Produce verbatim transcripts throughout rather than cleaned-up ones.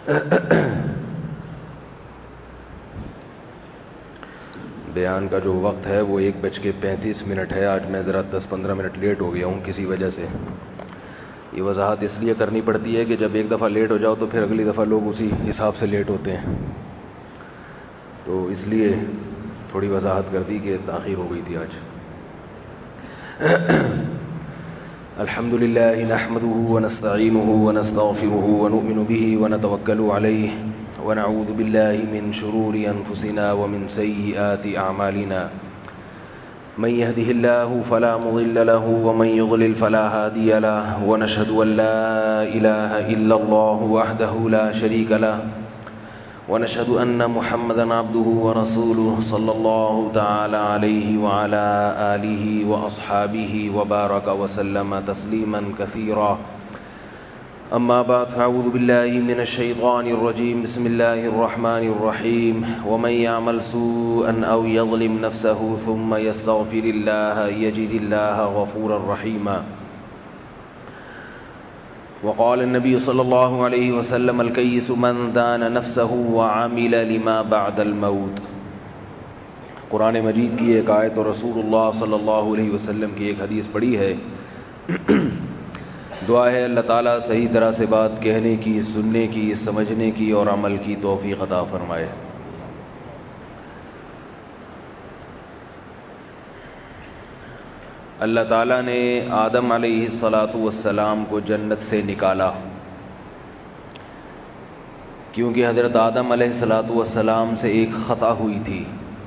بیان کا جو وقت ہے وہ ایک بج کے پینتیس منٹ ہے. آج میں ذرا دس پندرہ منٹ لیٹ ہو گیا ہوں کسی وجہ سے. یہ وضاحت اس لیے کرنی پڑتی ہے کہ جب ایک دفعہ لیٹ ہو جاؤ تو پھر اگلی دفعہ لوگ اسی حساب سے لیٹ ہوتے ہیں، تو اس لیے تھوڑی وضاحت کر دی کہ تاخیر ہو گئی تھی آج. الحمد للہ نحمده ونستعینه ونستغفره ونؤمن به ونتوکل علیہ ونعوذ باللہ من شرور انفسنا ومن سیئات اعمالنا. من يهده الله فلا مضل له ومن يضلل فلا هادي له ونشهد أن لا إله إلا الله وحده لا شريك له ونشهد أن محمدا عبده ورسوله صلى الله تعالى عليه وعلى آله وأصحابه وبارك وسلم تسليما كثيرا. أما بعد فأعوذ بالله من الشيطان الرجيم. بسم الله الرحمن الرحيم. ومن يعمل سوءا أو يظلم نفسه ثم يستغفر الله يجد الله غفورا رحيما. وقال النبي صلى الله عليه وسلم الكيس من دان نفسه وعمل لما بعد الموت. قرآن مجید کی ایک آیت اور رسول اللہ صلی اللہ علیہ وسلم کی ایک حدیث پڑھی ہے. دعا ہے اللہ تعالیٰ صحیح طرح سے بات کہنے کی، سننے کی، سمجھنے کی اور عمل کی توفیق عطا فرمائے. اللہ تعالیٰ نے آدم علیہ الصلاۃ والسلام کو جنت سے نکالا کیونکہ حضرت آدم علیہ الصلاۃ والسلام سے ایک خطا ہوئی تھی.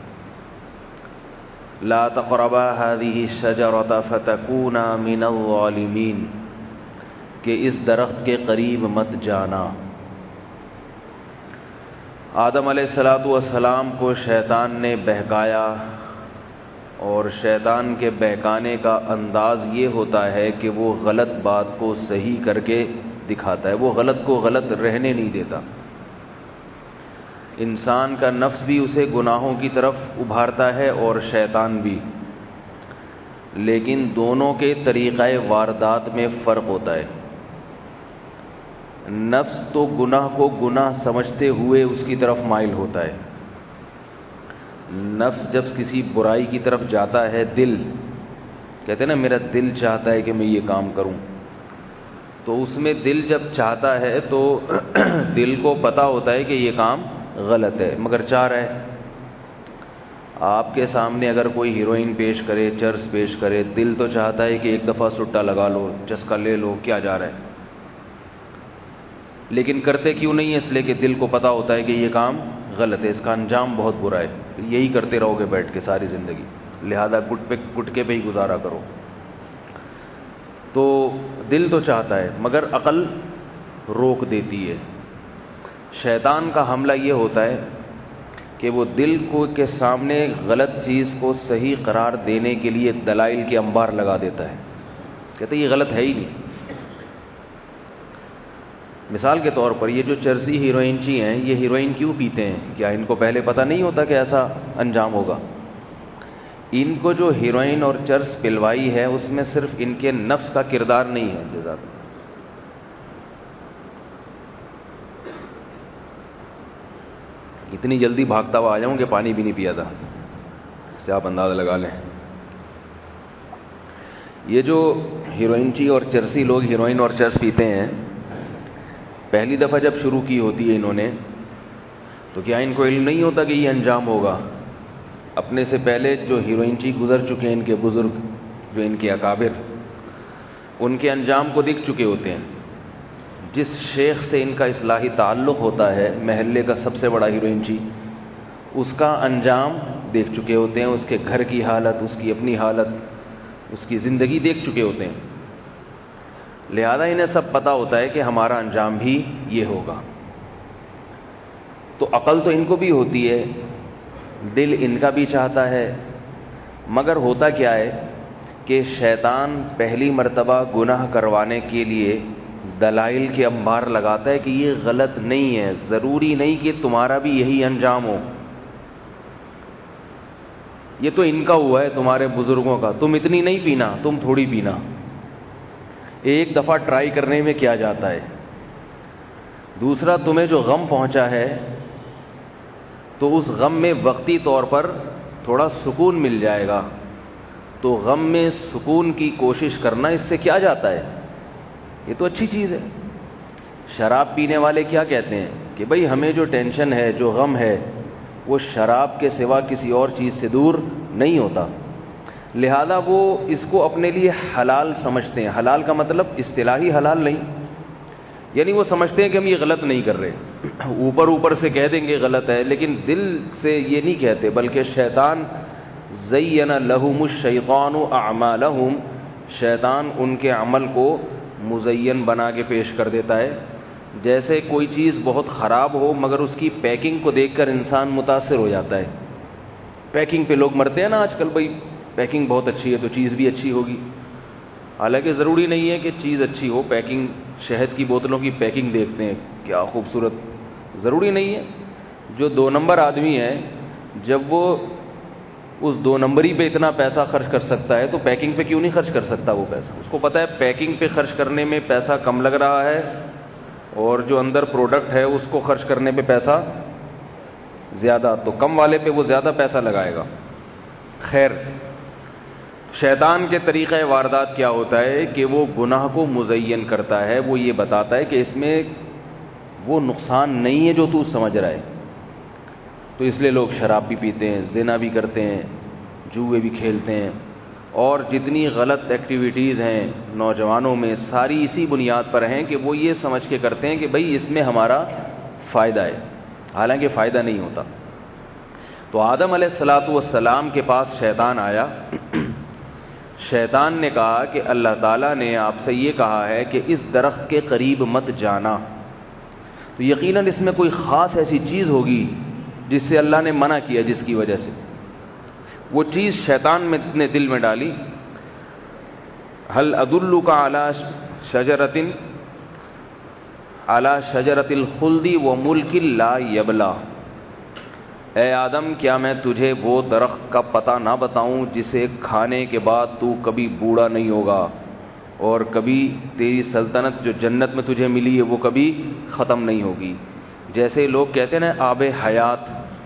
لا تقربا هذه الشجرة فتكونا من الظالمین، کہ اس درخت کے قریب مت جانا. آدم علیہ الصلاۃ والسلام کو شیطان نے بہکایا، اور شیطان کے بہکانے کا انداز یہ ہوتا ہے کہ وہ غلط بات کو صحیح کر کے دکھاتا ہے، وہ غلط کو غلط رہنے نہیں دیتا. انسان کا نفس بھی اسے گناہوں کی طرف ابھارتا ہے اور شیطان بھی، لیکن دونوں کے طریقہ واردات میں فرق ہوتا ہے. نفس تو گناہ کو گناہ سمجھتے ہوئے اس کی طرف مائل ہوتا ہے. نفس جب کسی برائی کی طرف جاتا ہے، دل کہتے ہیں نا میرا دل چاہتا ہے کہ میں یہ کام کروں، تو اس میں دل جب چاہتا ہے تو دل کو پتہ ہوتا ہے کہ یہ کام غلط ہے مگر چاہ رہا ہے. آپ کے سامنے اگر کوئی ہیروئن پیش کرے، چرس پیش کرے، دل تو چاہتا ہے کہ ایک دفعہ سٹا لگا لو، چسکا لے لو، کیا جا رہا ہے، لیکن کرتے کیوں نہیں ہے؟ اس لیے کہ دل کو پتہ ہوتا ہے کہ یہ کام غلط ہے، اس کا انجام بہت برا ہے، یہی کرتے رہو گے بیٹھ کے ساری زندگی، لہذا گٹ پہ گٹکے پہ ہی گزارا کرو. تو دل تو چاہتا ہے مگر عقل روک دیتی ہے. شیطان کا حملہ یہ ہوتا ہے کہ وہ دل کو کے سامنے غلط چیز کو صحیح قرار دینے کے لیے دلائل کے انبار لگا دیتا ہے، کہتے ہیں یہ غلط ہے ہی نہیں. مثال کے طور پر یہ جو چرسی ہیروئنچی ہیں، یہ ہیروئن کیوں پیتے ہیں؟ کیا ان کو پہلے پتہ نہیں ہوتا کہ ایسا انجام ہوگا؟ ان کو جو ہیروئن اور چرس پلوائی ہے اس میں صرف ان کے نفس کا کردار نہیں ہے. جزاک اللہ. اتنی جلدی بھاگتا ہوا آ جاؤں کہ پانی بھی نہیں پیا تھا، اس سے آپ اندازہ لگا لیں. یہ جو ہیروئنچی اور چرسی لوگ ہیروئن اور چرس پیتے ہیں، پہلی دفعہ جب شروع کی ہوتی ہے انہوں نے، تو کیا ان کو علم نہیں ہوتا کہ یہ انجام ہوگا؟ اپنے سے پہلے جو ہیروئنچی گزر چکے ہیں، ان کے بزرگ جو ان کے اکابر، ان کے انجام کو دیکھ چکے ہوتے ہیں. جس شیخ سے ان کا اصلاحی تعلق ہوتا ہے، محلے کا سب سے بڑا ہیروئنچی، اس کا انجام دیکھ چکے ہوتے ہیں، اس کے گھر کی حالت، اس کی اپنی حالت، اس کی زندگی دیکھ چکے ہوتے ہیں. لہذا انہیں سب پتہ ہوتا ہے کہ ہمارا انجام بھی یہ ہوگا. تو عقل تو ان کو بھی ہوتی ہے، دل ان کا بھی چاہتا ہے، مگر ہوتا کیا ہے کہ شیطان پہلی مرتبہ گناہ کروانے کے لیے دلائل کے انبار لگاتا ہے کہ یہ غلط نہیں ہے، ضروری نہیں کہ تمہارا بھی یہی انجام ہو، یہ تو ان کا ہوا ہے تمہارے بزرگوں کا، تم اتنی نہیں پینا، تم تھوڑی پینا. ایک دفعہ ٹرائی کرنے میں کیا جاتا ہے؟ دوسرا تمہیں جو غم پہنچا ہے تو اس غم میں وقتی طور پر تھوڑا سکون مل جائے گا، تو غم میں سکون کی کوشش کرنا اس سے کیا جاتا ہے؟ یہ تو اچھی چیز ہے۔ شراب پینے والے کیا کہتے ہیں کہ بھئی ہمیں جو ٹینشن ہے، جو غم ہے، وہ شراب کے سوا کسی اور چیز سے دور نہیں ہوتا، لہذا وہ اس کو اپنے لیے حلال سمجھتے ہیں۔ حلال کا مطلب اصطلاحی حلال نہیں، یعنی وہ سمجھتے ہیں کہ ہم یہ غلط نہیں کر رہے، اوپر اوپر سے کہہ دیں گے غلط ہے لیکن دل سے یہ نہیں کہتے، بلکہ شیطان زین لہم الشیطان اعمالہم، شیطان ان کے عمل کو مزین بنا کے پیش کر دیتا ہے۔ جیسے کوئی چیز بہت خراب ہو مگر اس کی پیکنگ کو دیکھ کر انسان متاثر ہو جاتا ہے۔ پیکنگ پہ لوگ مرتے ہیں نا آج کل، بھائی پیکنگ بہت اچھی ہے تو چیز بھی اچھی ہوگی، حالانکہ ضروری نہیں ہے کہ چیز اچھی ہو۔ پیکنگ، شہد کی بوتلوں کی پیکنگ دیکھتے ہیں کیا خوبصورت، ضروری نہیں ہے۔ جو دو نمبر آدمی ہے جب وہ اس دو نمبری پہ اتنا پیسہ خرچ کر سکتا ہے تو پیکنگ پہ کیوں نہیں خرچ کر سکتا وہ پیسہ؟ اس کو پتہ ہے پیکنگ پہ خرچ کرنے میں پیسہ کم لگ رہا ہے اور جو اندر پروڈکٹ ہے اس کو خرچ کرنے پہ پیسہ زیادہ، تو کم والے پہ وہ زیادہ پیسہ لگائے گا۔ خیر، شیطان کے طریقہ واردات کیا ہوتا ہے کہ وہ گناہ کو مزین کرتا ہے، وہ یہ بتاتا ہے کہ اس میں وہ نقصان نہیں ہے جو تو سمجھ رہا ہے، تو اس لیے لوگ شراب بھی پیتے ہیں، زنا بھی کرتے ہیں، جوئے بھی کھیلتے ہیں، اور جتنی غلط ایکٹیویٹیز ہیں نوجوانوں میں ساری اسی بنیاد پر ہیں کہ وہ یہ سمجھ کے کرتے ہیں کہ بھئی اس میں ہمارا فائدہ ہے، حالانکہ فائدہ نہیں ہوتا۔ تو آدم علیہ الصلاۃ والسلام کے پاس شیطان آیا، شیطان نے کہا کہ اللہ تعالیٰ نے آپ سے یہ کہا ہے کہ اس درخت کے قریب مت جانا، تو یقیناً اس میں کوئی خاص ایسی چیز ہوگی جس سے اللہ نے منع کیا، جس کی وجہ سے وہ چیز شیطان میں نے دل میں ڈالی۔ هل ادلک علی شجرۃ علی شجرۃ الخلد وملک لا یبلی، اے آدم کیا میں تجھے وہ درخت کا پتہ نہ بتاؤں جسے کھانے کے بعد تو کبھی بوڑھا نہیں ہوگا اور کبھی تیری سلطنت جو جنت میں تجھے ملی ہے وہ کبھی ختم نہیں ہوگی۔ جیسے لوگ کہتے ہیں نا آب حیات،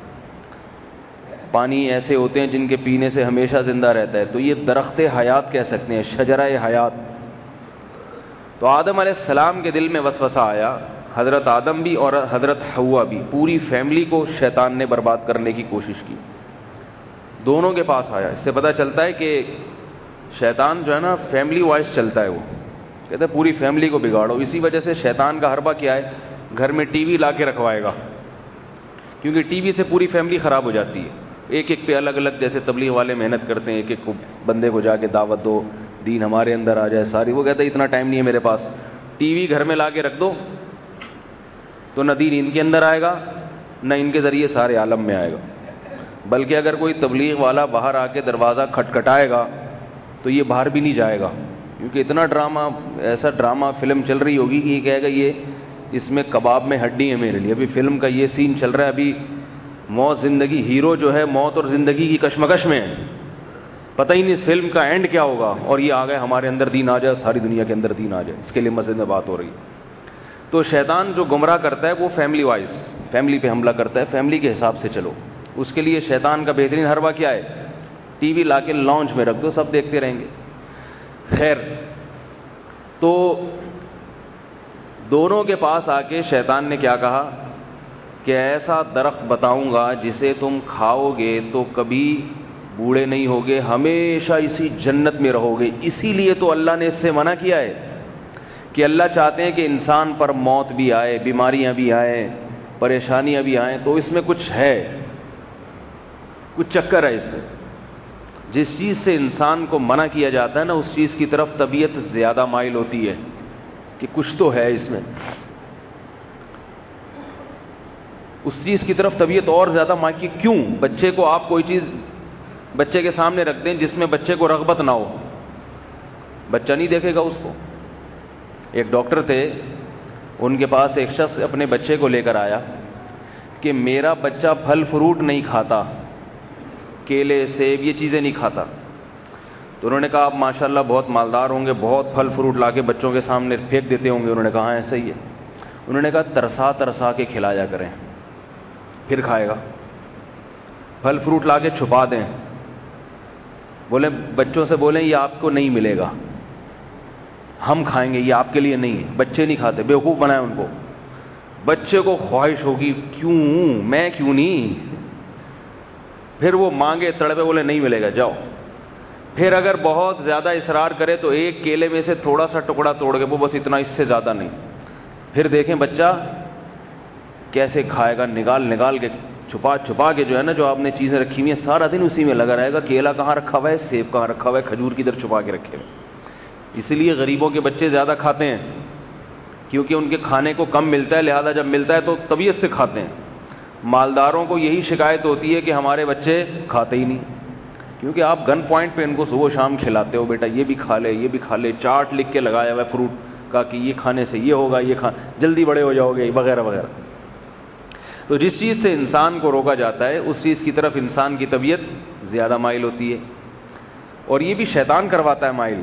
پانی ایسے ہوتے ہیں جن کے پینے سے ہمیشہ زندہ رہتا ہے، تو یہ درخت حیات کہہ سکتے ہیں، شجرہ حیات۔ تو آدم علیہ السلام کے دل میں وسوسہ آیا، حضرت آدم بھی اور حضرت حوا بھی، پوری فیملی کو شیطان نے برباد کرنے کی کوشش کی، دونوں کے پاس آیا۔ اس سے پتہ چلتا ہے کہ شیطان جو ہے نا فیملی وائز چلتا ہے، وہ کہتا ہے پوری فیملی کو بگاڑو۔ اسی وجہ سے شیطان کا حربہ کیا ہے، گھر میں ٹی وی لا کے رکھوائے گا، کیونکہ ٹی وی سے پوری فیملی خراب ہو جاتی ہے، ایک ایک پہ الگ الگ، جیسے تبلیغ والے محنت کرتے ہیں، ایک ایک بندے کو جا کے دعوت دو، دین ہمارے اندر آ جائے ساری، وہ کہتا ہے اتنا ٹائم نہیں ہے میرے پاس، ٹی وی گھر میں لا کے رکھ دو تو نہ دین ان کے اندر آئے گا نہ ان کے ذریعے سارے عالم میں آئے گا، بلکہ اگر کوئی تبلیغ والا باہر آ کے دروازہ کھٹکھٹائے گا تو یہ باہر بھی نہیں جائے گا، کیونکہ اتنا ڈرامہ، ایسا ڈرامہ فلم چل رہی ہوگی کہ یہ کہے گا یہ اس میں کباب میں ہڈی ہے میرے لیے۔ ابھی فلم کا یہ سین چل رہا ہے، ابھی موت زندگی، ہیرو جو ہے موت اور زندگی کی کشمکش میں ہے، پتہ ہی نہیں اس فلم کا اینڈ کیا ہوگا، اور یہ آ گئے ہمارے اندر دین آ جائے، ساری دنیا کے اندر دین آ جائے، اس کے لیے مسجد میں بات ہو رہی ہے۔ تو شیطان جو گمراہ کرتا ہے وہ فیملی وائز، فیملی پہ حملہ کرتا ہے، فیملی کے حساب سے چلو۔ اس کے لیے شیطان کا بہترین حربہ کیا ہے، ٹی وی لا کے لانچ میں رکھ دو، سب دیکھتے رہیں گے۔ خیر، تو دونوں کے پاس آ کے شیطان نے کیا کہا کہ ایسا درخت بتاؤں گا جسے تم کھاؤ گے تو کبھی بوڑھے نہیں ہوگے، ہمیشہ اسی جنت میں رہو گے۔ اسی لیے تو اللہ نے اس سے منع کیا ہے کہ اللہ چاہتے ہیں کہ انسان پر موت بھی آئے، بیماریاں بھی آئیں، پریشانیاں بھی آئیں، تو اس میں کچھ ہے، کچھ چکر ہے اس میں۔ جس چیز سے انسان کو منع کیا جاتا ہے نا اس چیز کی طرف طبیعت زیادہ مائل ہوتی ہے کہ کچھ تو ہے اس میں، اس چیز کی طرف طبیعت اور زیادہ مائل کی۔ کیوں؟ بچے کو آپ کوئی چیز بچے کے سامنے رکھ دیں جس میں بچے کو رغبت نہ ہو، بچہ نہیں دیکھے گا اس کو۔ ایک ڈاکٹر تھے، ان کے پاس ایک شخص اپنے بچے کو لے کر آیا کہ میرا بچہ پھل فروٹ نہیں کھاتا، کیلے سیب یہ چیزیں نہیں کھاتا۔ تو انہوں نے کہا آپ ماشاءاللہ بہت مالدار ہوں گے، بہت پھل فروٹ لا کے بچوں کے سامنے پھینک دیتے ہوں گے۔ انہوں نے کہا ہاں ایسا ہی ہے۔ انہوں نے کہا ترسا ترسا کے کھلایا کریں، پھر کھائے گا۔ پھل فروٹ لا کے چھپا دیں، بولیں بچوں سے بولیں یہ آپ کو نہیں ملے گا، ہم کھائیں گے، یہ آپ کے لیے نہیں ہے۔ بچے نہیں کھاتے، بیوقوف بنائیں ان کو۔ بچے کو خواہش ہوگی کیوں میں کیوں نہیں، پھر وہ مانگے تڑپے، بولے نہیں ملے گا جاؤ۔ پھر اگر بہت زیادہ اصرار کرے تو ایک کیلے میں سے تھوڑا سا ٹکڑا توڑ کے، وہ بس اتنا، اس سے زیادہ نہیں۔ پھر دیکھیں بچہ کیسے کھائے گا، نگال نگال کے، چھپا چھپا کے جو ہے نا، جو آپ نے چیزیں رکھی ہوئی ہیں سارا دن اسی میں لگا رہے گا۔ کیلا کہاں رکھا ہوا ہے، سیب کہاں رکھا ہوا ہے، کھجور کی ادھر چھپا کے رکھے ہوئے۔ اسی لیے غریبوں کے بچے زیادہ کھاتے ہیں، کیونکہ ان کے کھانے کو کم ملتا ہے، لہذا جب ملتا ہے تو طبیعت سے کھاتے ہیں۔ مالداروں کو یہی شکایت ہوتی ہے کہ ہمارے بچے کھاتے ہی نہیں، کیونکہ آپ گن پوائنٹ پہ ان کو صبح و شام کھلاتے ہو، بیٹا یہ بھی کھا لے، یہ بھی کھا لے، چارٹ لکھ کے لگایا ہوا ہے فروٹ کا کہ یہ کھانے سے یہ ہوگا، یہ کھا جلدی بڑے ہو جاؤ گے، وغیرہ وغیرہ۔ تو جس چیز سے انسان کو روکا جاتا ہے اس چیز کی طرف انسان کی طبیعت زیادہ مائل ہوتی ہے، اور یہ بھی شیطان کرواتا ہے مائل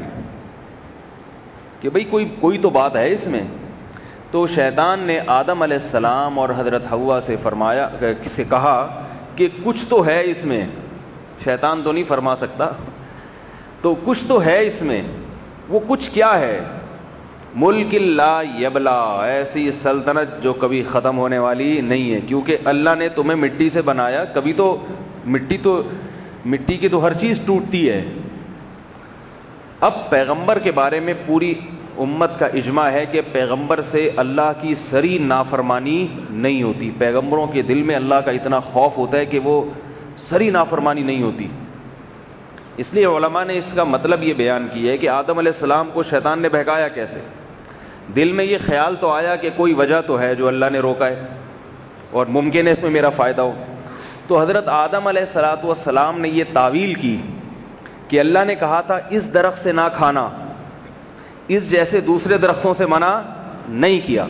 کہ بھئی کوئی کوئی تو بات ہے اس میں۔ تو شیطان نے آدم علیہ السلام اور حضرت حوا سے فرمایا سے کہا کہ کچھ تو ہے اس میں، شیطان تو نہیں فرما سکتا، تو کچھ تو ہے اس میں۔ وہ کچھ کیا ہے؟ ملک لا یبلا، ایسی سلطنت جو کبھی ختم ہونے والی نہیں ہے، کیونکہ اللہ نے تمہیں مٹی سے بنایا، کبھی تو مٹی تو مٹی کی تو ہر چیز ٹوٹتی ہے۔ اب پیغمبر کے بارے میں پوری امت کا اجماع ہے کہ پیغمبر سے اللہ کی سری نافرمانی نہیں ہوتی، پیغمبروں کے دل میں اللہ کا اتنا خوف ہوتا ہے کہ وہ سری نافرمانی نہیں ہوتی۔ اس لیے علماء نے اس کا مطلب یہ بیان کیا ہے کہ آدم علیہ السلام کو شیطان نے بہکایا کیسے؟ دل میں یہ خیال تو آیا کہ کوئی وجہ تو ہے جو اللہ نے روکا ہے اور ممکن ہے اس میں میرا فائدہ ہو۔ تو حضرت آدم علیہ الصلوۃ والسلام نے یہ تعویل کی کہ اللہ نے کہا تھا اس درخت سے نہ کھانا، اس جیسے دوسرے درختوں سے منع نہیں کیا۔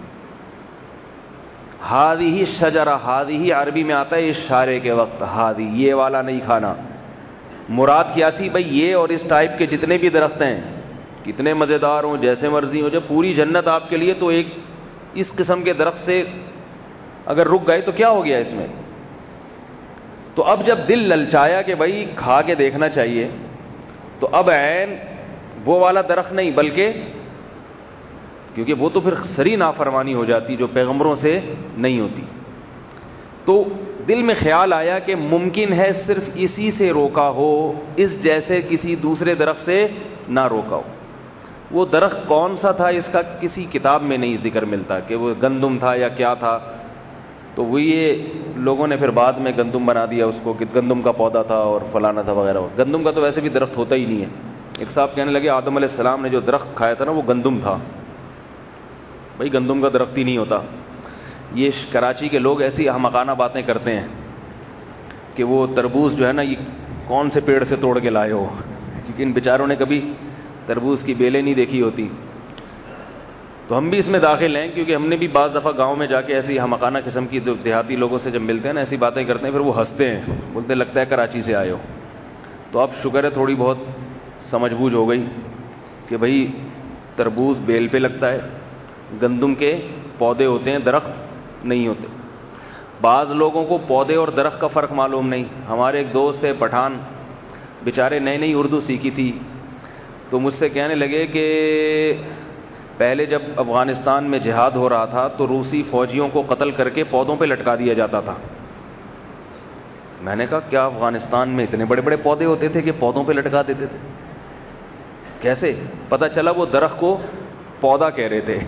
ہادی شجرہ، ہادی عربی میں آتا ہے اشارے کے وقت، ہادی یہ والا نہیں کھانا۔ مراد کیا تھی؟ بھئی یہ اور اس ٹائپ کے جتنے بھی درخت ہیں، کتنے مزیدار ہوں، جیسے مرضی ہو، جب پوری جنت آپ کے لیے، تو ایک اس قسم کے درخت سے اگر رک گئے تو کیا ہو گیا اس میں؟ تو اب جب دل للچایا کہ بھئی کھا کے دیکھنا چاہیے، تو اب عین وہ والا درخت نہیں، بلکہ کیونکہ وہ تو پھر سری نافرمانی ہو جاتی جو پیغمبروں سے نہیں ہوتی، تو دل میں خیال آیا کہ ممکن ہے صرف اسی سے روکا ہو، اس جیسے کسی دوسرے درخت سے نہ روکا ہو۔ وہ درخت کون سا تھا اس کا کسی کتاب میں نہیں ذکر ملتا کہ وہ گندم تھا یا کیا تھا، تو وہ یہ لوگوں نے پھر بعد میں گندم بنا دیا اس کو کہ گندم کا پودا تھا اور فلانا تھا وغیرہ۔ گندم کا تو ویسے بھی درخت ہوتا ہی نہیں ہے۔ ایک صاحب کہنے لگے آدم علیہ السلام نے جو درخت کھایا تھا نا وہ گندم تھا۔ بھائی گندم کا درخت ہی نہیں ہوتا۔ یہ کراچی کے لوگ ایسی احمقانہ باتیں کرتے ہیں کہ وہ تربوز جو ہے نا یہ کون سے پیڑ سے توڑ کے لائے ہو، کیونکہ ان بیچاروں نے کبھی تربوز کی بیلیں نہیں دیکھی ہوتی۔ تو ہم بھی اس میں داخل ہیں، کیونکہ ہم نے بھی بعض دفعہ گاؤں میں جا کے ایسی احمقانہ قسم کی دیہاتی لوگوں سے جب ملتے ہیں نا ایسی باتیں کرتے ہیں، پھر وہ ہنستے ہیں، بولتے لگتا ہے کراچی سے آئے ہو۔ تو اب شکر ہے تھوڑی بہت سمجھ بوجھ ہو گئی کہ بھئی تربوز بیل پہ لگتا ہے، گندم کے پودے ہوتے ہیں، درخت نہیں ہوتے۔ بعض لوگوں کو پودے اور درخت کا فرق معلوم نہیں۔ ہمارے ایک دوست ہے پٹھان، بیچارے نئی نئی اردو سیکھی تھی، تو مجھ سے کہنے لگے کہ پہلے جب افغانستان میں جہاد ہو رہا تھا تو روسی فوجیوں کو قتل کر کے پودوں پہ لٹکا دیا جاتا تھا۔ میں نے کہا کیا افغانستان میں اتنے بڑے بڑے پودے ہوتے تھے کہ پودوں پہ لٹکا دیتے تھے؟ کیسے؟ پتہ چلا وہ درخت کو پودا کہہ رہے تھے۔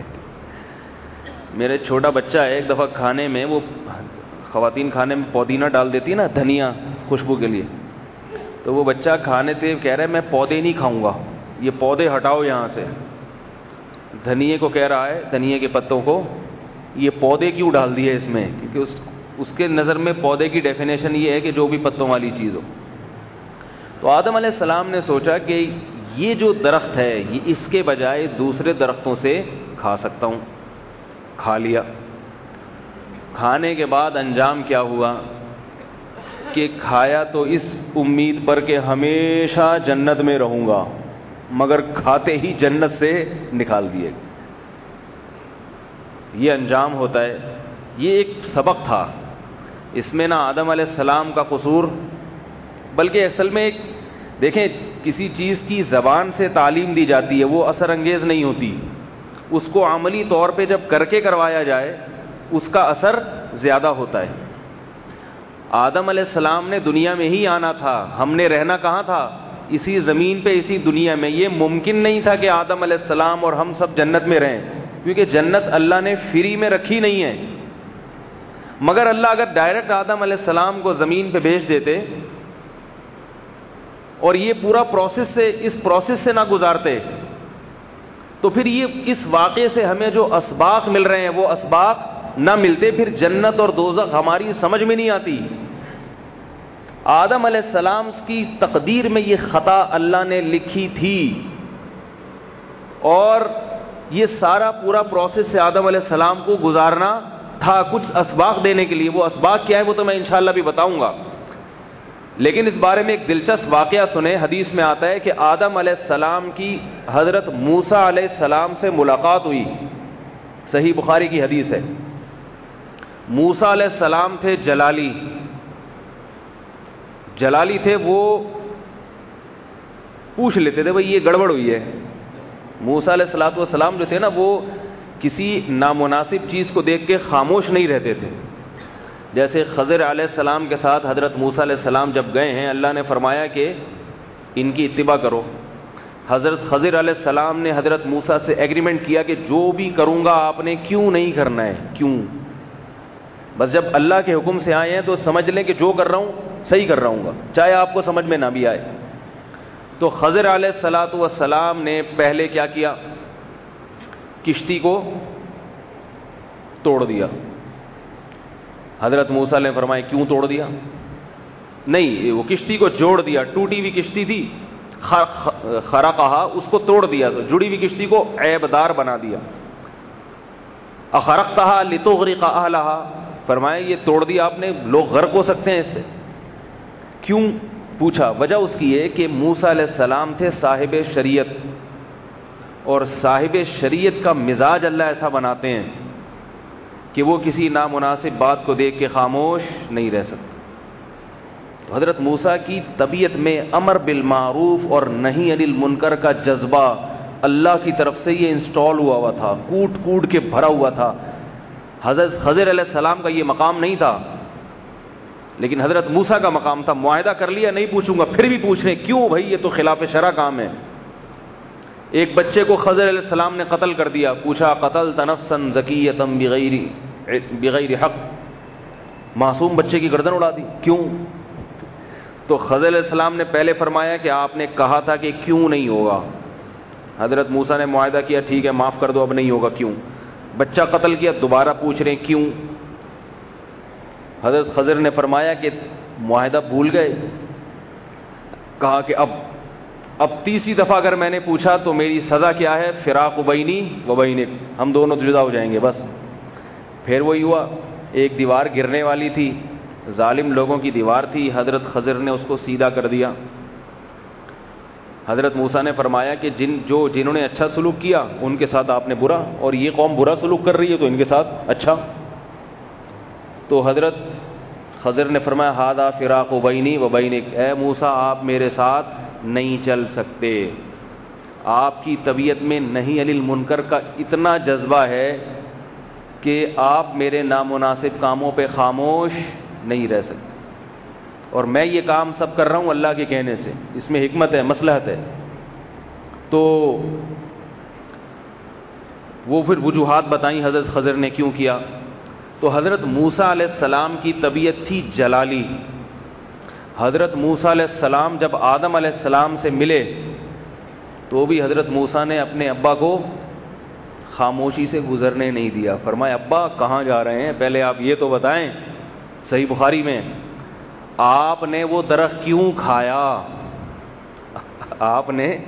میرے چھوٹا بچہ ہے، ایک دفعہ کھانے میں وہ خواتین کھانے میں پودینہ ڈال دیتی نا، دھنیا خوشبو کے لیے، تو وہ بچہ کھانے تھے کہہ رہے میں پودے نہیں کھاؤں گا، یہ پودے ہٹاؤ یہاں سے۔ دھنیے کو کہہ رہا ہے، دھنیے کے پتوں کو، یہ پودے کیوں ڈال دیے اس میں؟ کیونکہ اس اس کے نظر میں پودے کی ڈیفینیشن یہ ہے کہ جو بھی پتوں والی چیز ہو۔ تو آدم علیہ السلام نے سوچا کہ یہ جو درخت ہے یہ اس کے بجائے دوسرے درختوں سے کھا سکتا ہوں، کھا لیا۔ کھانے کے بعد انجام کیا ہوا کہ کھایا تو اس امید پر کہ ہمیشہ جنت میں رہوں گا، مگر کھاتے ہی جنت سے نکال دیے۔ یہ انجام ہوتا ہے. یہ ایک سبق تھا, اس میں نہ آدم علیہ السلام کا قصور, بلکہ اصل میں ایک دیکھیں کسی چیز کی زبان سے تعلیم دی جاتی ہے وہ اثر انگیز نہیں ہوتی, اس کو عملی طور پہ جب کر کے کروایا جائے اس کا اثر زیادہ ہوتا ہے. آدم علیہ السلام نے دنیا میں ہی آنا تھا, ہم نے رہنا کہاں تھا؟ اسی زمین پہ, اسی دنیا میں. یہ ممکن نہیں تھا کہ آدم علیہ السلام اور ہم سب جنت میں رہیں, کیونکہ جنت اللہ نے فری میں رکھی نہیں ہے. مگر اللہ اگر ڈائریکٹ آدم علیہ السلام کو زمین پہ بھیج دیتے اور یہ پورا پروسیس سے اس پروسیس سے نہ گزارتے تو پھر یہ اس واقعے سے ہمیں جو اسباق مل رہے ہیں وہ اسباق نہ ملتے, پھر جنت اور دوزخ ہماری سمجھ میں نہیں آتی. آدم علیہ السلام کی تقدیر میں یہ خطا اللہ نے لکھی تھی, اور یہ سارا پورا پروسیس سے آدم علیہ السلام کو گزارنا تھا کچھ اسباق دینے کے لیے. وہ اسباق کیا ہے وہ تو میں انشاءاللہ بھی بتاؤں گا, لیکن اس بارے میں ایک دلچسپ واقعہ سنیں. حدیث میں آتا ہے کہ آدم علیہ السلام کی حضرت موسیٰ علیہ السلام سے ملاقات ہوئی, صحیح بخاری کی حدیث ہے. موسیٰ علیہ السلام تھے جلالی, جلالی تھے, وہ پوچھ لیتے تھے بھئی یہ گڑبڑ ہوئی ہے. موسیٰ علیہ الصلوۃ والسلام جو تھے نا وہ کسی نامناسب چیز کو دیکھ کے خاموش نہیں رہتے تھے. جیسے خضر علیہ السلام کے ساتھ حضرت موسیٰ علیہ السلام جب گئے ہیں, اللہ نے فرمایا کہ ان کی اتباع کرو. حضرت خضر علیہ السلام نے حضرت موسیٰ سے ایگریمنٹ کیا کہ جو بھی کروں گا آپ نے کیوں نہیں کرنا ہے, کیوں, بس جب اللہ کے حکم سے آئے ہیں تو سمجھ لیں کہ جو کر رہا ہوں صحیح کر رہا ہوں گا, چاہے آپ کو سمجھ میں نہ بھی آئے. تو خضر علیہ الصلوۃ والسلام نے پہلے کیا کیا, کشتی کو توڑ دیا. حضرت موسیٰ نے فرمایا کیوں توڑ دیا؟ نہیں, وہ کشتی کو جوڑ دیا, ٹوٹی ہوئی کشتی تھی, خرقہا, اس کو توڑ دیا, تو جڑی ہوئی کشتی کو عیبدار بنا دیا. اخرقتہا لتغرق اہلہا, فرمایا یہ توڑ دیا آپ نے, لوگ غرق ہو سکتے ہیں اس سے. کیوں پوچھا؟ وجہ اس کی ہے کہ موسیٰ علیہ السلام تھے صاحب شریعت, اور صاحب شریعت کا مزاج اللہ ایسا بناتے ہیں کہ وہ کسی نامناسب بات کو دیکھ کے خاموش نہیں رہ سکتے. تو حضرت موسیٰ کی طبیعت میں امر بالمعروف اور نہی عن المنکر کا جذبہ اللہ کی طرف سے یہ انسٹال ہوا ہوا تھا, کوٹ کوٹ کے بھرا ہوا تھا. حضرت خضر علیہ السلام کا یہ مقام نہیں تھا, لیکن حضرت موسیٰ کا مقام تھا. معاہدہ کر لیا نہیں پوچھوں گا, پھر بھی پوچھ رہے ہیں کیوں بھائی, یہ تو خلاف شرع کام ہے. ایک بچے کو خضر علیہ السلام نے قتل کر دیا. پوچھا قتلت نفسا زکیۃ بغیر بغیر حق, معصوم بچے کی گردن اڑا دی, کیوں؟ تو خضر علیہ السلام نے پہلے فرمایا کہ آپ نے کہا تھا کہ کیوں نہیں ہوگا. حضرت موسیٰ نے معاہدہ کیا, ٹھیک ہے معاف کر دو, اب نہیں ہوگا, کیوں؟ بچہ قتل کیا, دوبارہ پوچھ رہے ہیں کیوں؟ حضرت خضر نے فرمایا کہ معاہدہ بھول گئے. کہا کہ اب اب تیسری دفعہ اگر میں نے پوچھا تو میری سزا کیا ہے؟ فراق بینی و بینک, ہم دونوں جدا ہو جائیں گے بس. پھر وہی ہوا, ایک دیوار گرنے والی تھی, ظالم لوگوں کی دیوار تھی, حضرت خضر نے اس کو سیدھا کر دیا. حضرت موسیٰ نے فرمایا کہ جن جو جنہوں نے اچھا سلوک کیا ان کے ساتھ آپ نے برا, اور یہ قوم برا سلوک کر رہی ہے تو ان کے ساتھ اچھا. تو حضرت خضر نے فرمایا ھذا فراق بینی و بینک, اے موسیٰ آپ میرے ساتھ نہیں چل سکتے. آپ کی طبیعت میں نہی عن المنکر کا اتنا جذبہ ہے کہ آپ میرے نامناسب کاموں پہ خاموش نہیں رہ سکتے, اور میں یہ کام سب کر رہا ہوں اللہ کے کہنے سے, اس میں حکمت ہے, مصلحت ہے. تو وہ پھر وجوہات بتائیں حضرت خضر نے کیوں کیا. تو حضرت موسیٰ علیہ السلام کی طبیعت تھی جلالی. حضرت موسیٰ علیہ السلام جب آدم علیہ السلام سے ملے تو بھی حضرت موسیٰ نے اپنے ابا کو خاموشی سے گزرنے نہیں دیا. فرمایا ابا کہاں جا رہے ہیں, پہلے آپ یہ تو بتائیں. صحیح بخاری میں آپ نے وہ درخت کیوں کھایا؟ آپ نے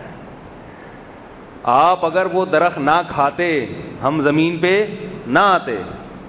آپ اگر وہ درخت نہ کھاتے ہم زمین پہ نہ آتے.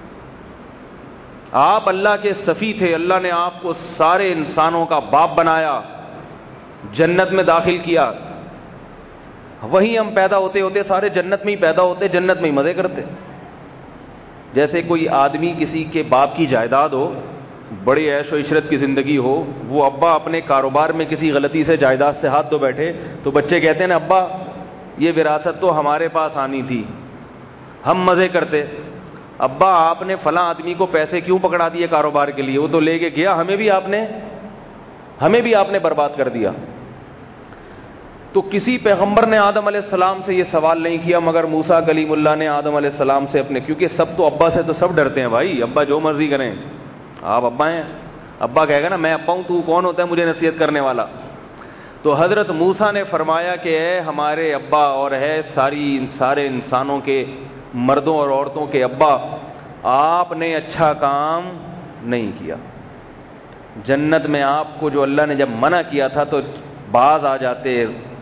آپ اللہ کے صفی تھے, اللہ نے آپ کو سارے انسانوں کا باپ بنایا, جنت میں داخل کیا. وہیں ہم پیدا ہوتے ہوتے سارے جنت میں ہی پیدا ہوتے, جنت میں ہی مزے کرتے. جیسے کوئی آدمی کسی کے باپ کی جائیداد ہو, بڑی عیش و عشرت کی زندگی ہو, وہ ابا اپنے کاروبار میں کسی غلطی سے جائیداد سے ہاتھ دھو بیٹھے تو بچے کہتے ہیں نا ابا یہ وراثت تو ہمارے پاس آنی تھی, ہم مزے کرتے. ابا آپ نے فلاں آدمی کو پیسے کیوں پکڑا دیے کاروبار کے لیے, وہ تو لے کے گیا, ہمیں بھی آپ نے ہمیں بھی آپ نے برباد کر دیا. تو کسی پیغمبر نے آدم علیہ السلام سے یہ سوال نہیں کیا مگر موسیٰ کلیم اللہ نے آدم علیہ السلام سے اپنے, کیونکہ سب تو ابا سے تو سب ڈرتے ہیں بھائی, ابا جو مرضی کریں, آپ ابا ہیں, ابا کہے گا نا میں ابا ہوں, تو کون ہوتا ہے مجھے نصیحت کرنے والا. تو حضرت موسیٰ نے فرمایا کہ اے ہمارے ابا اور ہے ساری سارے انسانوں کے مردوں اور عورتوں کے ابا, آپ نے اچھا کام نہیں کیا. جنت میں آپ کو جو اللہ نے جب منع کیا تھا تو باز آ جاتے,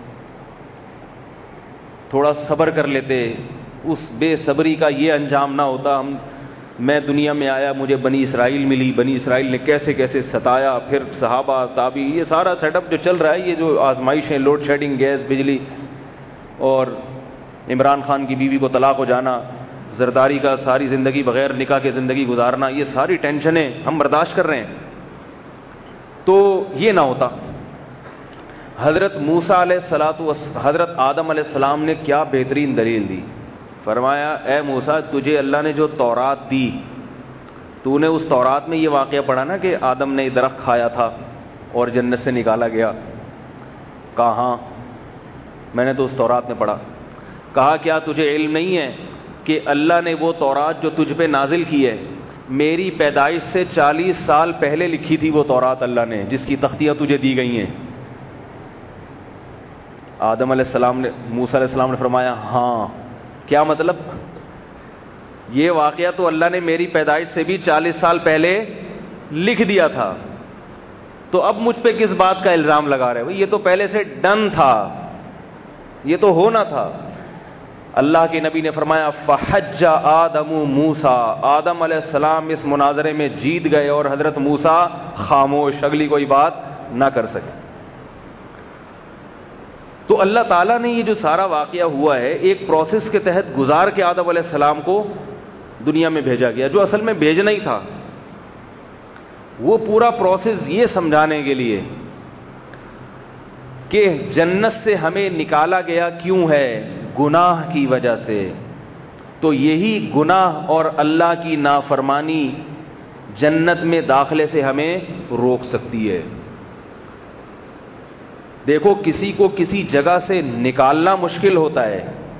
تھوڑا صبر کر لیتے, اس بے صبری کا یہ انجام نہ ہوتا. ہم میں دنیا میں آیا, مجھے بنی اسرائیل ملی, بنی اسرائیل نے کیسے کیسے ستایا, پھر صحابہ تابعی, یہ سارا سیٹ اپ جو چل رہا ہے, یہ جو آزمائشیں, لوڈ شیڈنگ, گیس, بجلی, اور عمران خان کی بیوی کو طلاق ہو جانا, زرداری کا ساری زندگی بغیر نکاح کے زندگی گزارنا, یہ ساری ٹینشنیں ہم برداشت کر رہے ہیں. تو یہ نہ ہوتا. حضرت موسیٰ علیہ الصلوۃ والسلام, حضرت آدم علیہ السلام نے کیا بہترین دلیل دی. فرمایا اے موسیٰ تجھے اللہ نے جو تورات دی, تو نے اس تورات میں یہ واقعہ پڑھا نا کہ آدم نے درخت کھایا تھا اور جنت سے نکالا گیا. کہاں, میں نے تو اس تورات میں پڑھا. کہا کیا تجھے علم نہیں ہے کہ اللہ نے وہ تورات جو تجھ پہ نازل کی ہے, میری پیدائش سے چالیس سال پہلے لکھی تھی وہ تورات اللہ نے, جس کی تختیاں تجھے دی گئی ہیں. آدم علیہ السلام نے, موسیٰ علیہ السلام نے فرمایا ہاں. کیا مطلب, یہ واقعہ تو اللہ نے میری پیدائش سے بھی چالیس سال پہلے لکھ دیا تھا, تو اب مجھ پہ کس بات کا الزام لگا رہے ہو, یہ تو پہلے سے ڈن تھا, یہ تو ہونا تھا. اللہ کے نبی نے فرمایا فحج آدم موسیٰ, آدم علیہ السلام اس مناظرے میں جیت گئے اور حضرت موسیٰ خاموش, اگلی کوئی بات نہ کر سکے. تو اللہ تعالیٰ نے یہ جو سارا واقعہ ہوا ہے ایک پروسیس کے تحت گزار کے آدم علیہ السلام کو دنیا میں بھیجا گیا, جو اصل میں بھیجنا ہی تھا. وہ پورا پروسیس یہ سمجھانے کے لیے کہ جنت سے ہمیں نکالا گیا کیوں ہے, گناہ کی وجہ سے. تو یہی گناہ اور اللہ کی نافرمانی جنت میں داخلے سے ہمیں روک سکتی ہے. دیکھو کسی کو کسی جگہ سے نکالنا مشکل ہوتا ہے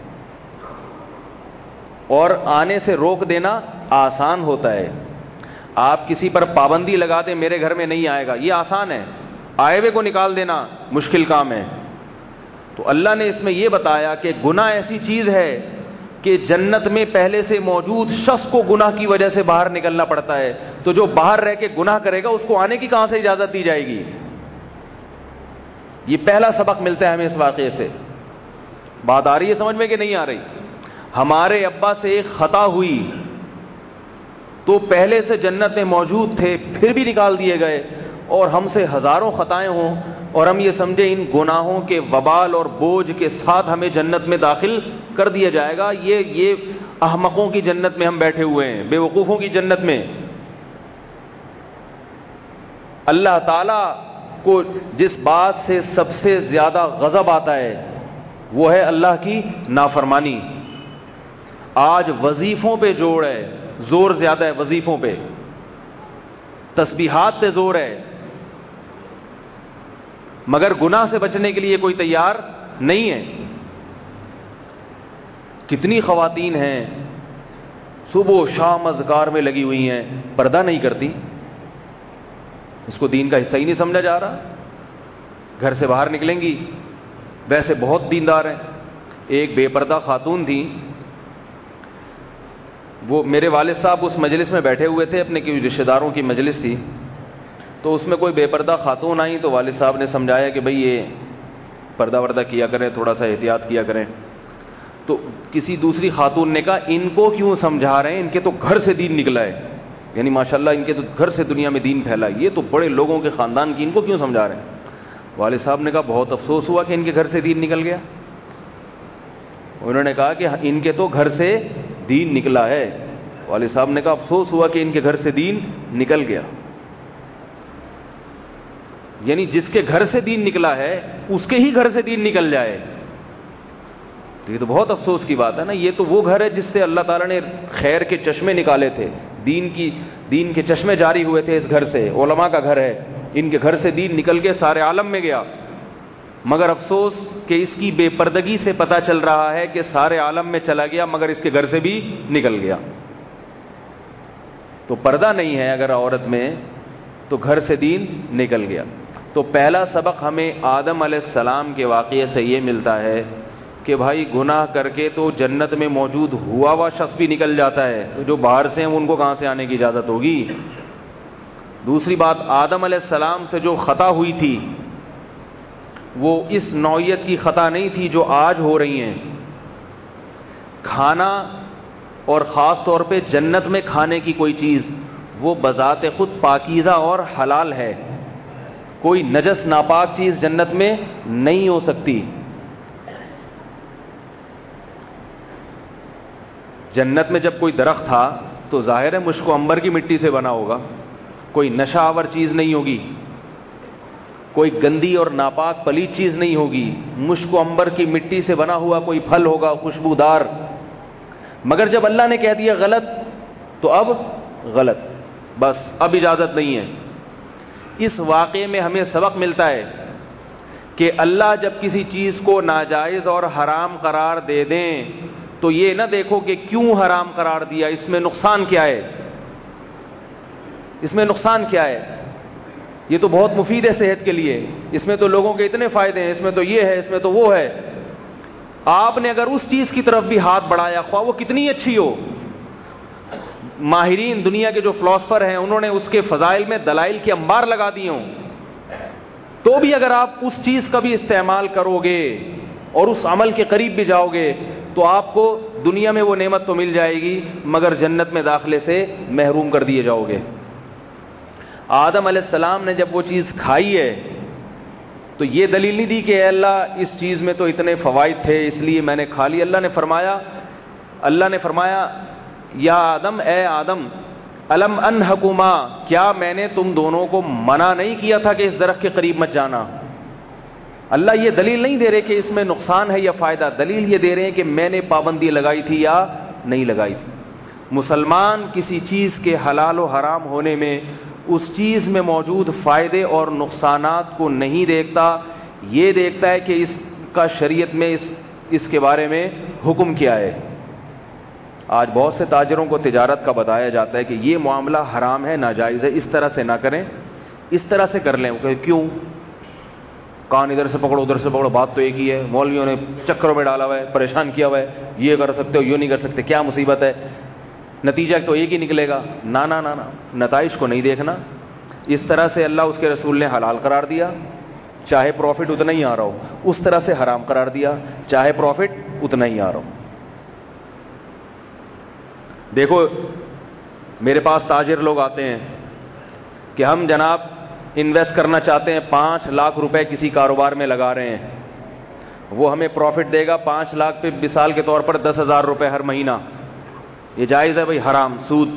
اور آنے سے روک دینا آسان ہوتا ہے. آپ کسی پر پابندی لگا دیں میرے گھر میں نہیں آئے گا, یہ آسان ہے, آئے ہوئے کو نکال دینا مشکل کام ہے. تو اللہ نے اس میں یہ بتایا کہ گناہ ایسی چیز ہے کہ جنت میں پہلے سے موجود شخص کو گناہ کی وجہ سے باہر نکلنا پڑتا ہے, تو جو باہر رہ کے گناہ کرے گا اس کو آنے کی کہاں سے اجازت دی جائے گی. یہ پہلا سبق ملتا ہے ہمیں اس واقعے سے. بات آ رہی ہے سمجھ میں کہ نہیں آ رہی. ہمارے ابا سے ایک خطا ہوئی تو پہلے سے جنت میں موجود تھے, پھر بھی نکال دیے گئے, اور ہم سے ہزاروں خطائیں ہوں اور ہم یہ سمجھیں ان گناہوں کے وبال اور بوجھ کے ساتھ ہمیں جنت میں داخل کر دیا جائے گا. یہ یہ احمقوں کی جنت میں ہم بیٹھے ہوئے ہیں, بے وقوفوں کی جنت میں. اللہ تعالی کو جس بات سے سب سے زیادہ غضب آتا ہے وہ ہے اللہ کی نافرمانی. آج وظیفوں پہ زور ہے, زور زیادہ ہے وظیفوں پہ, تسبیحات پہ زور ہے, مگر گناہ سے بچنے کے لیے کوئی تیار نہیں ہے. کتنی خواتین ہیں صبح و شام اذکار میں لگی ہوئی ہیں, پردہ نہیں کرتی. اس کو دین کا حصہ ہی نہیں سمجھا جا رہا. گھر سے باہر نکلیں گی, ویسے بہت دیندار ہیں. ایک بے پردہ خاتون تھی, وہ میرے والد صاحب اس مجلس میں بیٹھے ہوئے تھے, اپنے رشتہ داروں کی مجلس تھی, تو اس میں کوئی بے پردہ خاتون آئی تو والد صاحب نے سمجھایا کہ بھئی یہ پردہ وردہ کیا کریں, تھوڑا سا احتیاط کیا کریں. تو کسی دوسری خاتون نے کہا ان کو کیوں سمجھا رہے ہیں, ان کے تو گھر سے دین نکلا ہے, یعنی ماشاءاللہ ان کے تو گھر سے دنیا میں دین پھیلا ہے, یہ تو بڑے لوگوں کے خاندان کی, ان کو کیوں سمجھا رہے ہیں. والد صاحب نے کہا بہت افسوس ہوا کہ ان کے گھر سے دین نکل گیا. انہوں نے کہا کہ ان کے تو گھر سے دین نکلا ہے, والد صاحب نے کہا افسوس ہوا کہ ان کے گھر سے دین نکل گیا. یعنی جس کے گھر سے دین نکلا ہے اس کے ہی گھر سے دین نکل جائے, تو یہ تو بہت افسوس کی بات ہے نا. یہ تو وہ گھر ہے جس سے اللہ تعالیٰ نے خیر کے چشمے نکالے تھے, دین کی دین کے چشمے جاری ہوئے تھے اس گھر سے. علماء کا گھر ہے, ان کے گھر سے دین نکل کے سارے عالم میں گیا. مگر افسوس کہ اس کی بے پردگی سے پتہ چل رہا ہے کہ سارے عالم میں چلا گیا مگر اس کے گھر سے بھی نکل گیا. تو پردہ نہیں ہے اگر عورت میں تو گھر سے دین نکل گیا. تو پہلا سبق ہمیں آدم علیہ السلام کے واقعے سے یہ ملتا ہے کہ بھائی گناہ کر کے تو جنت میں موجود ہوا ہوا شخص بھی نکل جاتا ہے, تو جو باہر سے ہیں ان کو کہاں سے آنے کی اجازت ہوگی. دوسری بات, آدم علیہ السلام سے جو خطا ہوئی تھی وہ اس نوعیت کی خطا نہیں تھی جو آج ہو رہی ہیں. کھانا اور خاص طور پہ جنت میں کھانے کی کوئی چیز وہ بذات خود پاکیزہ اور حلال ہے. کوئی نجس ناپاک چیز جنت میں نہیں ہو سکتی. جنت میں جب کوئی درخت تھا تو ظاہر ہے مشک و عنبر کی مٹی سے بنا ہوگا, کوئی نشہ آور چیز نہیں ہوگی, کوئی گندی اور ناپاک پلیت چیز نہیں ہوگی. مشک و عنبر کی مٹی سے بنا ہوا کوئی پھل ہوگا خوشبودار. مگر جب اللہ نے کہہ دیا غلط تو اب غلط, بس اب اجازت نہیں ہے. اس واقعے میں ہمیں سبق ملتا ہے کہ اللہ جب کسی چیز کو ناجائز اور حرام قرار دے دیں تو یہ نہ دیکھو کہ کیوں حرام قرار دیا, اس میں نقصان کیا ہے, اس میں نقصان کیا ہے. یہ تو بہت مفید ہے صحت کے لیے, اس میں تو لوگوں کے اتنے فائدے ہیں, اس میں تو یہ ہے, اس میں تو وہ ہے. آپ نے اگر اس چیز کی طرف بھی ہاتھ بڑھایا خواہ وہ کتنی اچھی ہو, ماہرین دنیا کے جو فلاسفر ہیں انہوں نے اس کے فضائل میں دلائل کے انبار لگا دیے ہوں, تو بھی اگر آپ اس چیز کا بھی استعمال کرو گے اور اس عمل کے قریب بھی جاؤ گے تو آپ کو دنیا میں وہ نعمت تو مل جائے گی مگر جنت میں داخلے سے محروم کر دیے جاؤ گے. آدم علیہ السلام نے جب وہ چیز کھائی ہے تو یہ دلیل نہیں دی کہ اے اللہ اس چیز میں تو اتنے فوائد تھے اس لیے میں نے کھا لی. اللہ نے فرمایا اللہ نے فرمایا یا آدم, اے آدم, الم انہکما, کیا میں نے تم دونوں کو منع نہیں کیا تھا کہ اس درخت کے قریب مت جانا. اللہ یہ دلیل نہیں دے رہے کہ اس میں نقصان ہے یا فائدہ, دلیل یہ دے رہے ہیں کہ میں نے پابندی لگائی تھی یا نہیں لگائی تھی. مسلمان کسی چیز کے حلال و حرام ہونے میں اس چیز میں موجود فائدے اور نقصانات کو نہیں دیکھتا, یہ دیکھتا ہے کہ اس کا شریعت میں اس اس کے بارے میں حکم کیا ہے. آج بہت سے تاجروں کو تجارت کا بتایا جاتا ہے کہ یہ معاملہ حرام ہے, ناجائز ہے, اس طرح سے نہ کریں, اس طرح سے کر لیں. کہ کیوں, کان ادھر سے پکڑو ادھر سے پکڑو, بات تو ایک ہی ہے. مولویوں نے چکروں میں ڈالا ہوا ہے, پریشان کیا ہوا ہے, یہ کر سکتے ہو یہ نہیں کر سکتے, کیا مصیبت ہے, نتیجہ تو ایک ہی نکلے گا. نہ نہ نہ نتائج کو نہیں دیکھنا. اس طرح سے اللہ اس کے رسول نے حلال قرار دیا, چاہے پروفٹ اتنا ہی آ رہا ہو, اس طرح سے حرام قرار دیا, چاہے پروفٹ اتنا ہی آ رہا ہو. دیکھو میرے پاس تاجر لوگ آتے ہیں کہ ہم جناب انویسٹ کرنا چاہتے ہیں, پانچ لاکھ روپے کسی کاروبار میں لگا رہے ہیں, وہ ہمیں پروفٹ دے گا پانچ لاکھ پہ مثال کے طور پر دس ہزار روپے ہر مہینہ. یہ جائز ہے بھائی؟ حرام, سود.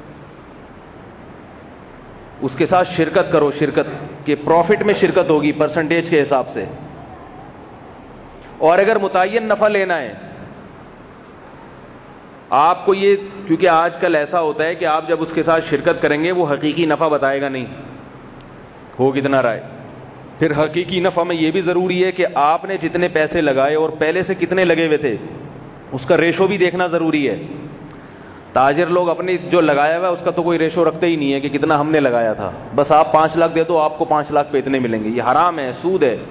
اس کے ساتھ شرکت کرو, شرکت کے پروفٹ میں شرکت ہوگی پرسنٹیج کے حساب سے. اور اگر متعین نفع لینا ہے آپ کو, یہ کیونکہ آج کل ایسا ہوتا ہے کہ آپ جب اس کے ساتھ شرکت کریں گے وہ حقیقی نفع بتائے گا نہیں, ہو کتنا رہا ہے. پھر حقیقی نفع میں یہ بھی ضروری ہے کہ آپ نے جتنے پیسے لگائے اور پہلے سے کتنے لگے ہوئے تھے اس کا ریشو بھی دیکھنا ضروری ہے. تاجر لوگ اپنی جو لگایا ہوا ہے اس کا تو کوئی ریشو رکھتے ہی نہیں ہے کہ کتنا ہم نے لگایا تھا, بس آپ پانچ لاکھ دے دو آپ کو پانچ لاکھ پہ اتنے ملیں گے. یہ حرام ہے, سود ہے.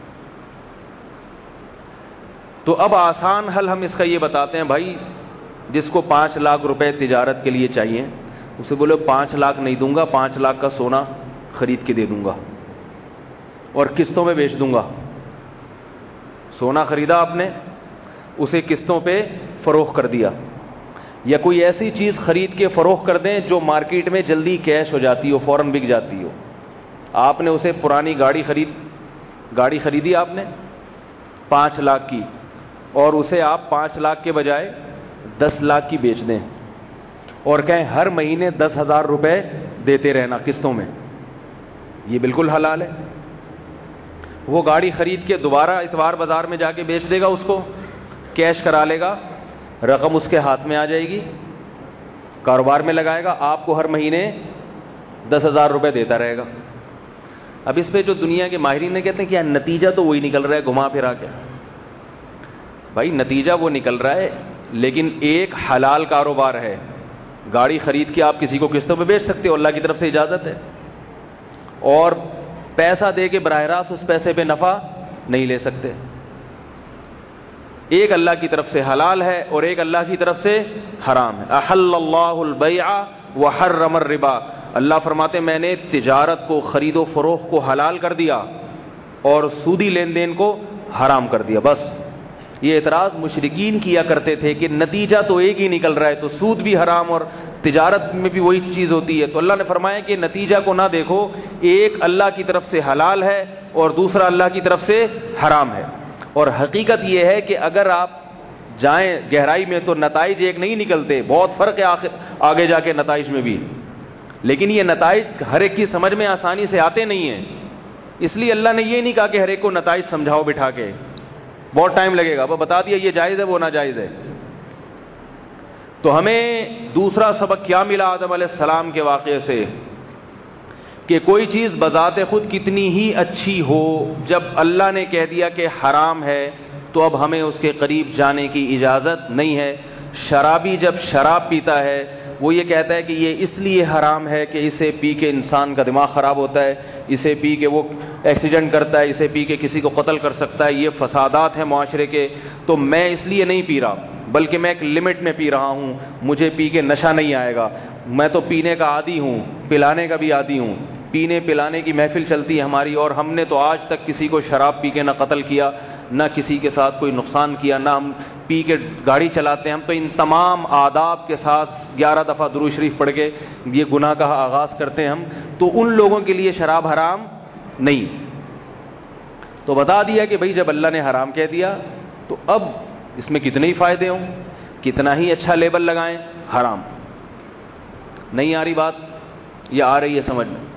تو اب آسان حل ہم اس کا یہ بتاتے ہیں, بھائی جس کو پانچ لاکھ روپے تجارت کے لیے چاہیے اسے بولو پانچ لاکھ نہیں دوں گا, پانچ لاکھ کا سونا خرید کے دے دوں گا اور قسطوں میں بیچ دوں گا. سونا خریدا آپ نے, اسے قسطوں پہ فروخت کر دیا, یا کوئی ایسی چیز خرید کے فروخت کر دیں جو مارکیٹ میں جلدی کیش ہو جاتی ہو, فوراً بک جاتی ہو. آپ نے اسے پرانی گاڑی خرید گاڑی خریدی آپ نے پانچ لاکھ کی, اور اسے آپ پانچ لاکھ کے بجائے دس لاکھ کی بیچ دیں, اور کہیں ہر مہینے دس ہزار روپے دیتے رہنا قسطوں میں، یہ بالکل حلال ہے۔ وہ گاڑی خرید کے دوبارہ اتوار بازار میں جا کے بیچ دے گا، اس کو کیش کرا لے گا، رقم اس کے ہاتھ میں آ جائے گی، کاروبار میں لگائے گا، آپ کو ہر مہینے دس ہزار روپے دیتا رہے گا۔ اب اس پہ جو دنیا کے ماہرین نے کہتے ہیں کہ نتیجہ تو وہی نکل رہا ہے گھما پھرا کے۔ بھائی نتیجہ وہ نکل رہا ہے، لیکن ایک حلال کاروبار ہے، گاڑی خرید کے آپ کسی کو قسطوں پہ بیچ سکتے ہو، اللہ کی طرف سے اجازت ہے، اور پیسہ دے کے براہ راست اس پیسے پہ نفع نہیں لے سکتے۔ ایک اللہ کی طرف سے حلال ہے اور ایک اللہ کی طرف سے حرام ہے۔ احل اللہ البیع وحرم الربا، اللہ فرماتے میں نے تجارت کو، خرید و فروخت کو حلال کر دیا اور سودی لین دین کو حرام کر دیا۔ بس یہ اعتراض مشرکین کیا کرتے تھے کہ نتیجہ تو ایک ہی نکل رہا ہے، تو سود بھی حرام اور تجارت میں بھی وہی چیز ہوتی ہے۔ تو اللہ نے فرمایا کہ نتیجہ کو نہ دیکھو، ایک اللہ کی طرف سے حلال ہے اور دوسرا اللہ کی طرف سے حرام ہے۔ اور حقیقت یہ ہے کہ اگر آپ جائیں گہرائی میں تو نتائج ایک نہیں نکلتے، بہت فرق ہے آگے جا کے نتائج میں بھی، لیکن یہ نتائج ہر ایک کی سمجھ میں آسانی سے آتے نہیں ہیں، اس لیے اللہ نے یہ نہیں کہا کہ ہر ایک کو نتائج سمجھاؤ بٹھا کے، بہت ٹائم لگے گا، وہ بتا دیا یہ جائز ہے وہ ناجائز ہے۔ تو ہمیں دوسرا سبق کیا ملا آدم علیہ السلام کے واقعے سے؟ کہ کوئی چیز بذات خود کتنی ہی اچھی ہو، جب اللہ نے کہہ دیا کہ حرام ہے تو اب ہمیں اس کے قریب جانے کی اجازت نہیں ہے۔ شرابی جب شراب پیتا ہے وہ یہ کہتا ہے کہ یہ اس لیے حرام ہے کہ اسے پی کے انسان کا دماغ خراب ہوتا ہے، اسے پی کے وہ ایکسیڈنٹ کرتا ہے، اسے پی کے کسی کو قتل کر سکتا ہے، یہ فسادات ہیں معاشرے کے، تو میں اس لیے نہیں پی رہا بلکہ میں ایک لمٹ میں پی رہا ہوں، مجھے پی کے نشہ نہیں آئے گا، میں تو پینے کا عادی ہوں، پلانے کا بھی عادی ہوں، پینے پلانے کی محفل چلتی ہے ہماری، اور ہم نے تو آج تک کسی کو شراب پی کے نہ قتل کیا، نہ کسی کے ساتھ کوئی نقصان کیا، نہ ہم پی کے گاڑی چلاتے ہیں، ہم تو ان تمام آداب کے ساتھ گیارہ دفعہ درود شریف پڑھ کے یہ گناہ کا آغاز کرتے ہیں ہم، تو ان لوگوں کے لیے شراب حرام نہیں۔ تو بتا دیا کہ بھئی جب اللہ نے حرام کہہ دیا تو اب اس میں کتنے ہی فائدے ہوں، کتنا ہی اچھا لیبل لگائیں، حرام۔ نہیں آ رہی بات یا آ رہی ہے سمجھ میں؟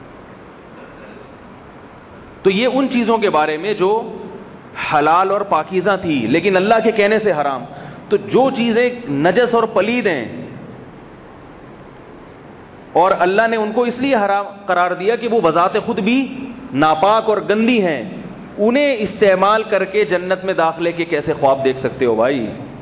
تو یہ ان چیزوں کے بارے میں جو حلال اور پاکیزہ تھی لیکن اللہ کے کہنے سے حرام۔ تو جو چیزیں نجس اور پلید ہیں اور اللہ نے ان کو اس لیے حرام قرار دیا کہ وہ بذات خود بھی ناپاک اور گندی ہیں، انہیں استعمال کر کے جنت میں داخلے کے کیسے خواب دیکھ سکتے ہو بھائی؟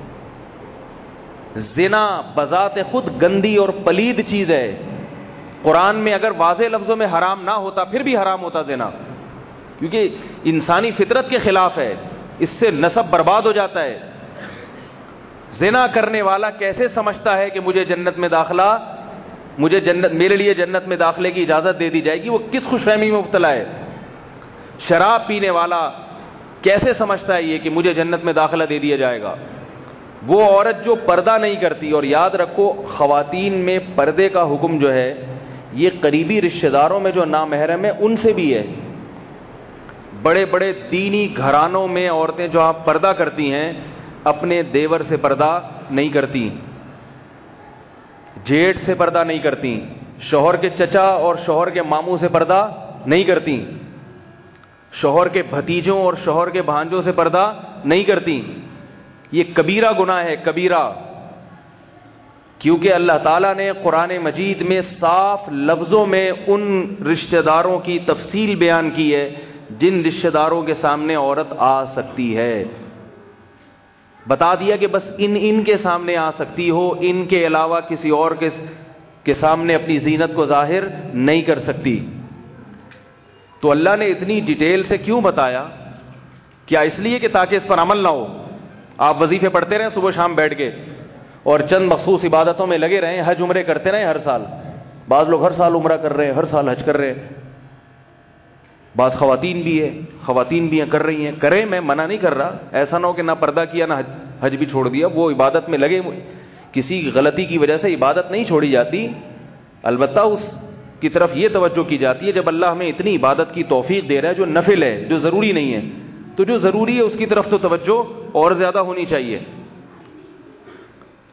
زنا بذات خود گندی اور پلید چیز ہے، قرآن میں اگر واضح لفظوں میں حرام نہ ہوتا پھر بھی حرام ہوتا زنا، کیونکہ انسانی فطرت کے خلاف ہے، اس سے نسب برباد ہو جاتا ہے۔ زنا کرنے والا کیسے سمجھتا ہے کہ مجھے جنت میں داخلہ، مجھے جنت، میرے لیے جنت میں داخلے کی اجازت دے دی جائے گی؟ وہ کس خوش فہمی میں مبتلا ہے؟ شراب پینے والا کیسے سمجھتا ہے یہ کہ مجھے جنت میں داخلہ دے دیا جائے گا؟ وہ عورت جو پردہ نہیں کرتی، اور یاد رکھو خواتین میں پردے کا حکم جو ہے یہ قریبی رشتہ داروں میں جو نامحرم ہے ان سے بھی ہے۔ بڑے بڑے دینی گھرانوں میں عورتیں جو آپ پردہ کرتی ہیں اپنے دیور سے پردہ نہیں کرتی، جیٹھ سے پردہ نہیں کرتی، شوہر کے چچا اور شوہر کے ماموں سے پردہ نہیں کرتی، شوہر کے بھتیجوں اور شوہر کے بھانجوں سے پردہ نہیں کرتی۔ یہ کبیرہ گناہ ہے، کبیرہ، کیونکہ اللہ تعالیٰ نے قرآن مجید میں صاف لفظوں میں ان رشتہ داروں کی تفصیل بیان کی ہے جن رشتہ داروں کے سامنے عورت آ سکتی ہے، بتا دیا کہ بس ان ان کے سامنے آ سکتی ہو، ان کے علاوہ کسی اور کے کے سامنے اپنی زینت کو ظاہر نہیں کر سکتی۔ تو اللہ نے اتنی ڈیٹیل سے کیوں بتایا؟ کیا اس لیے کہ تاکہ اس پر عمل نہ ہو؟ آپ وظیفے پڑھتے رہیں صبح شام بیٹھ کے اور چند مخصوص عبادتوں میں لگے رہیں، حج عمرے کرتے رہیں ہر سال، بعض لوگ ہر سال عمرہ کر رہے ہیں، ہر سال حج کر رہے ہیں، بعض خواتین بھی ہے خواتین بھی ہیں کر رہی ہیں، کریں، میں منع نہیں کر رہا، ایسا نہ ہو کہ نہ پردہ کیا نہ حج, حج بھی چھوڑ دیا، وہ عبادت میں لگے، کسی غلطی کی وجہ سے عبادت نہیں چھوڑی جاتی، البتہ اس کی طرف یہ توجہ کی جاتی ہے جب اللہ ہمیں اتنی عبادت کی توفیق دے رہا ہے جو نفل ہے، جو ضروری نہیں ہے، تو جو ضروری ہے اس کی طرف تو توجہ اور زیادہ ہونی چاہیے۔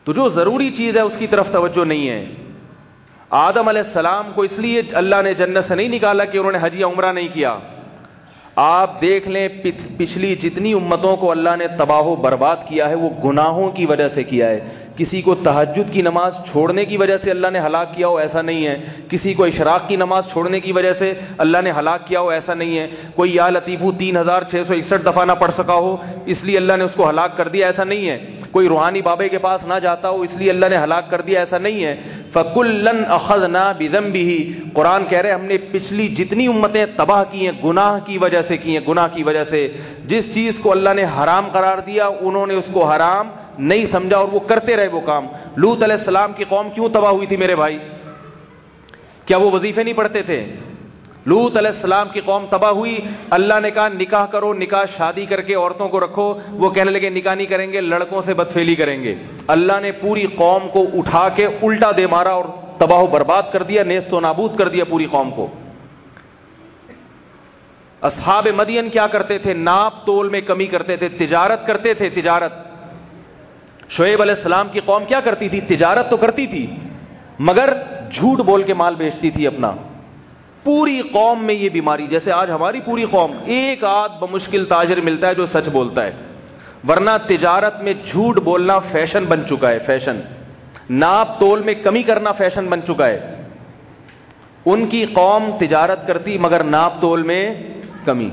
تو جو ضروری چیز ہے اس کی طرف توجہ نہیں ہے. آدم علیہ السلام کو اس لیے اللہ نے جنت سے نہیں نکالا کہ انہوں نے حج یا عمرہ نہیں کیا. آپ دیکھ لیں پچھلی جتنی امتوں کو اللہ نے تباہ و برباد کیا ہے وہ گناہوں کی وجہ سے کیا ہے. کسی کو تہجد کی نماز چھوڑنے کی وجہ سے اللہ نے ہلاک کیا ہو ایسا نہیں ہے. کسی کو اشراق کی نماز چھوڑنے کی وجہ سے اللہ نے ہلاک کیا ہو ایسا نہیں ہے. کوئی یا لطیفو تین ہزار چھ سو اکسٹھ دفعہ نہ پڑھ سکا ہو اس لیے اللہ نے اس کو ہلاک کر دیا ایسا نہیں ہے. کوئی روحانی بابے کے پاس نہ جاتا ہو اس لیے اللہ نے ہلاک کر دیا ایسا نہیں ہے. فَكُلًّا أَخَذْنَا بِذَنبِهِ قرآن کہہ رہے ہم نے پچھلی جتنی امتیں تباہ کی ہیں گناہ کی وجہ سے کی ہیں, گناہ کی وجہ سے. جس چیز کو اللہ نے حرام قرار دیا انہوں نے اس کو حرام نہیں سمجھا اور وہ کرتے رہے وہ کام. لوط علیہ السلام کی قوم کیوں تباہ ہوئی تھی میرے بھائی؟ کیا وہ وظیفے نہیں پڑھتے تھے؟ لوط علیہ السلام کی قوم تباہ ہوئی. اللہ نے کہا نکاح کرو, نکاح شادی کر کے عورتوں کو رکھو. وہ کہنے لگے نکاح نہیں کریں گے, لڑکوں سے بدفعلی کریں گے. اللہ نے پوری قوم کو اٹھا کے الٹا دے مارا اور تباہ و برباد کر دیا, نیست و نابود کر دیا پوری قوم کو. اصحاب مدین کیا کرتے تھے؟ ناپ تول میں کمی کرتے تھے, تجارت کرتے تھے, تجارت. شعیب علیہ السلام کی قوم کیا کرتی تھی؟ تجارت تو کرتی تھی مگر جھوٹ بول کے مال بیچتی تھی اپنا. پوری قوم میں یہ بیماری, جیسے آج ہماری پوری قوم, ایک آدھ بمشکل تاجر ملتا ہے جو سچ بولتا ہے, ورنہ تجارت میں جھوٹ بولنا فیشن بن چکا ہے. فیشن, ناپ تول میں کمی کرنا فیشن بن چکا ہے. ان کی قوم تجارت کرتی مگر ناپ تول میں کمی.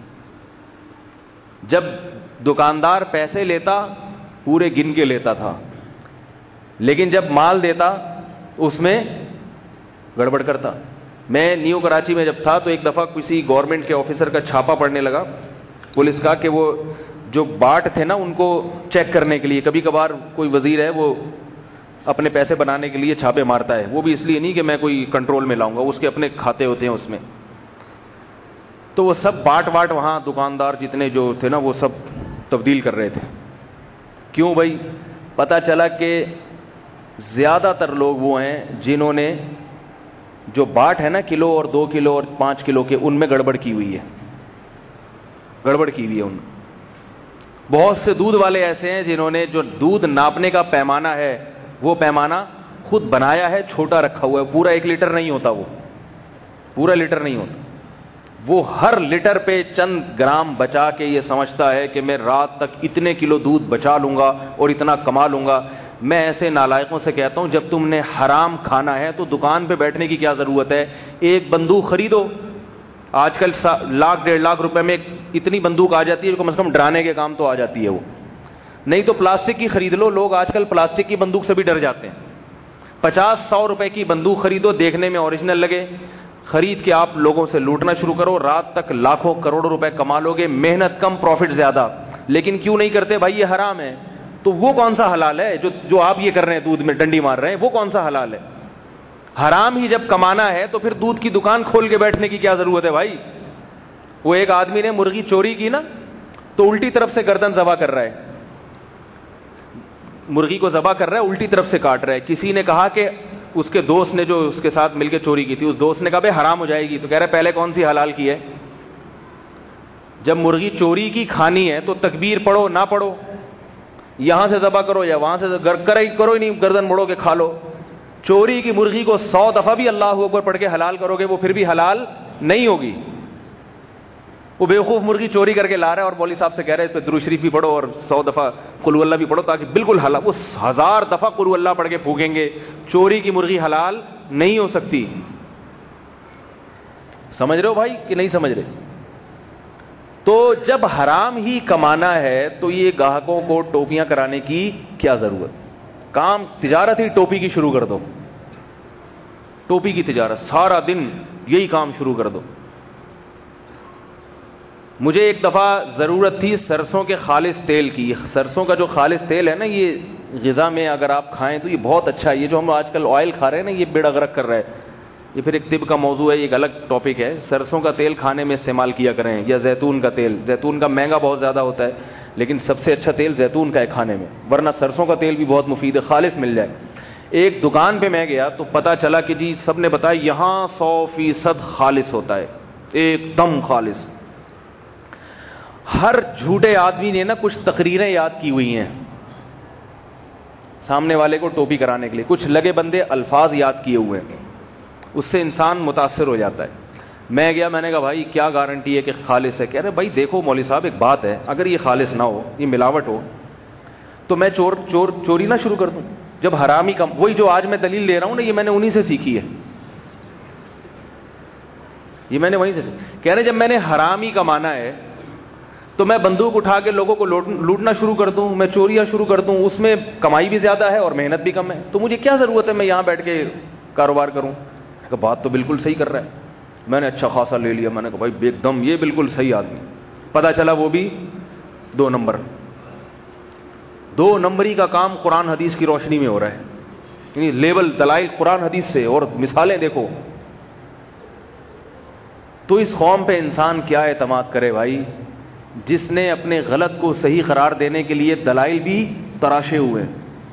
جب دکاندار پیسے لیتا پورے گن کے لیتا تھا, لیکن جب مال دیتا اس میں گڑبڑ کرتا. میں نیو کراچی میں جب تھا تو ایک دفعہ کسی گورنمنٹ کے آفیسر کا چھاپا پڑنے لگا پولیس کا کہ وہ جو باٹ تھے نا ان کو چیک کرنے کے لیے. کبھی کبھار کوئی وزیر ہے وہ اپنے پیسے بنانے کے لیے چھاپے مارتا ہے, وہ بھی اس لیے نہیں کہ میں کوئی کنٹرول میں لاؤں گا, اس کے اپنے کھاتے ہوتے ہیں اس میں. تو وہ سب باٹ واٹ وہاں دکاندار جتنے جو تھے نا وہ سب تبدیل کر رہے تھے. کیوں بھائی؟ پتا چلا کہ زیادہ تر لوگ وہ ہیں جنہوں نے جو باٹ ہے نا کلو اور دو کلو اور پانچ کلو کے, ان میں گڑبڑ کی ہوئی ہے, گڑبڑ کی ہوئی ہے ان. بہت سے دودھ والے ایسے ہیں جنہوں نے جو دودھ ناپنے کا پیمانہ ہے وہ پیمانہ خود بنایا ہے, چھوٹا رکھا ہوا ہے, پورا ایک لیٹر نہیں ہوتا, وہ پورا لیٹر نہیں ہوتا. وہ ہر لیٹر پہ چند گرام بچا کے یہ سمجھتا ہے کہ میں رات تک اتنے کلو دودھ بچا لوں گا اور اتنا کما لوں گا. میں ایسے نالائقوں سے کہتا ہوں جب تم نے حرام کھانا ہے تو دکان پہ بیٹھنے کی کیا ضرورت ہے؟ ایک بندوق خریدو. آج کل لاکھ ڈیڑھ لاکھ روپے میں اتنی بندوق آ جاتی ہے کم از کم ڈرانے کے کام تو آ جاتی ہے وہ. نہیں تو پلاسٹک کی خرید لو. لوگ آج کل پلاسٹک کی بندوق سے بھی ڈر جاتے ہیں. پچاس سو روپے کی بندوق خریدو, دیکھنے میں اوریجنل لگے, خرید کے آپ لوگوں سے لوٹنا شروع کرو, رات تک لاکھوں کروڑوں روپے کما لو گے, محنت کم پروفٹ زیادہ. لیکن کیوں نہیں کرتے بھائی؟ یہ حرام ہے. تو وہ کون سا حلال ہے جو جو آپ یہ کر رہے ہیں, دودھ میں ڈنڈی مار رہے ہیں, وہ کون سا حلال ہے؟ حرام ہی جب کمانا ہے تو پھر دودھ کی دکان کھول کے بیٹھنے کی کیا ضرورت ہے بھائی؟ وہ ایک آدمی نے مرغی چوری کی نا تو الٹی طرف سے گردن ذبح کر رہا ہے, مرغی کو ذبح کر رہا ہے الٹی طرف سے کاٹ رہا ہے. کسی نے کہا کہ اس کے دوست نے جو اس کے ساتھ مل کے چوری کی تھی, اس دوست نے کہا بھائی حرام ہو جائے گی. تو کہہ رہا ہے پہلے کون سی حلال کی ہے؟ جب مرغی چوری کی کھانی ہے تو تکبیر پڑھو نہ پڑھو, یہاں سے ذبح کرو یا وہاں سے کرو ہی کرو ہی نہیں, گردن موڑو کے کھا لو. چوری کی مرغی کو سو دفعہ بھی اللہ اکبر پڑھ کے حلال کرو گے وہ پھر بھی حلال نہیں ہوگی. وہ بیوقوف مرغی چوری کر کے لا رہا ہے اور مولوی صاحب سے کہہ رہے ہیں اس پہ درود شریف بھی پڑھو اور سو دفعہ قل ہو اللہ بھی پڑھو تاکہ بالکل حلال. وہ ہزار دفعہ قل ہو اللہ پڑھ کے پھونکیں گے, چوری کی مرغی حلال نہیں ہو سکتی. سمجھ رہے ہو بھائی کہ نہیں سمجھ رہے؟ تو جب حرام ہی کمانا ہے تو یہ گاہکوں کو ٹوپیاں کرانے کی کیا ضرورت؟ کام تجارت ہی ٹوپی کی شروع کر دو, ٹوپی کی تجارت, سارا دن یہی کام شروع کر دو. مجھے ایک دفعہ ضرورت تھی سرسوں کے خالص تیل کی. سرسوں کا جو خالص تیل ہے نا یہ غذا میں اگر آپ کھائیں تو یہ بہت اچھا ہے. یہ جو ہم آج کل آئل کھا رہے ہیں نا یہ بیڑا غرق کر رہا ہے, یہ پھر ایک طب کا موضوع ہے, ایک الگ ٹاپک ہے. سرسوں کا تیل کھانے میں استعمال کیا کریں, یا زیتون کا تیل. زیتون کا مہنگا بہت زیادہ ہوتا ہے لیکن سب سے اچھا تیل زیتون کا ہے کھانے میں, ورنہ سرسوں کا تیل بھی بہت مفید ہے, خالص مل جائے. ایک دکان پہ میں گیا تو پتا چلا کہ جی سب نے بتایا یہاں سو فیصد خالص ہوتا ہے, ایک دم خالص. ہر جھوٹے آدمی نے نا کچھ تقریریں یاد کی ہوئی ہیں, سامنے والے کو ٹوپی کرانے کے لیے کچھ لگے بندے الفاظ یاد کیے ہوئے ہیں, اس سے انسان متاثر ہو جاتا ہے. میں گیا, میں نے کہا بھائی کیا گارنٹی ہے کہ خالص ہے؟ کہہ رہے بھائی دیکھو مولوی صاحب ایک بات ہے, اگر یہ خالص نہ ہو, یہ ملاوٹ ہو, تو میں چور چور چوری نہ شروع کر دوں. جب حرامی کم, وہی جو آج میں دلیل لے رہا ہوں نا, یہ میں نے انہی سے سیکھی ہے, یہ میں نے وہیں سے سیکھی. کہہ رہے جب میں نے حرامی کمانا ہے تو میں بندوق اٹھا کے لوگوں کو لوٹنا شروع کر دوں, میں چوریاں شروع کر دوں, اس میں کمائی بھی زیادہ ہے اور محنت بھی کم ہے, تو مجھے کیا ضرورت ہے میں یہاں بیٹھ کے کاروبار کروں؟ کہ بات تو بالکل صحیح کر رہا ہے. میں نے اچھا خاصا لے لیا, میں نے کہا بھائی ایک دم یہ بالکل صحیح آدمی. پتا چلا وہ بھی دو نمبر, دو نمبری کا کام قرآن حدیث کی روشنی میں ہو رہا ہے. یعنی لیبل دلائل قرآن حدیث سے اور مثالیں دیکھو. تو اس قوم پہ انسان کیا اعتماد کرے بھائی, جس نے اپنے غلط کو صحیح قرار دینے کے لیے دلائل بھی تراشے ہوئے.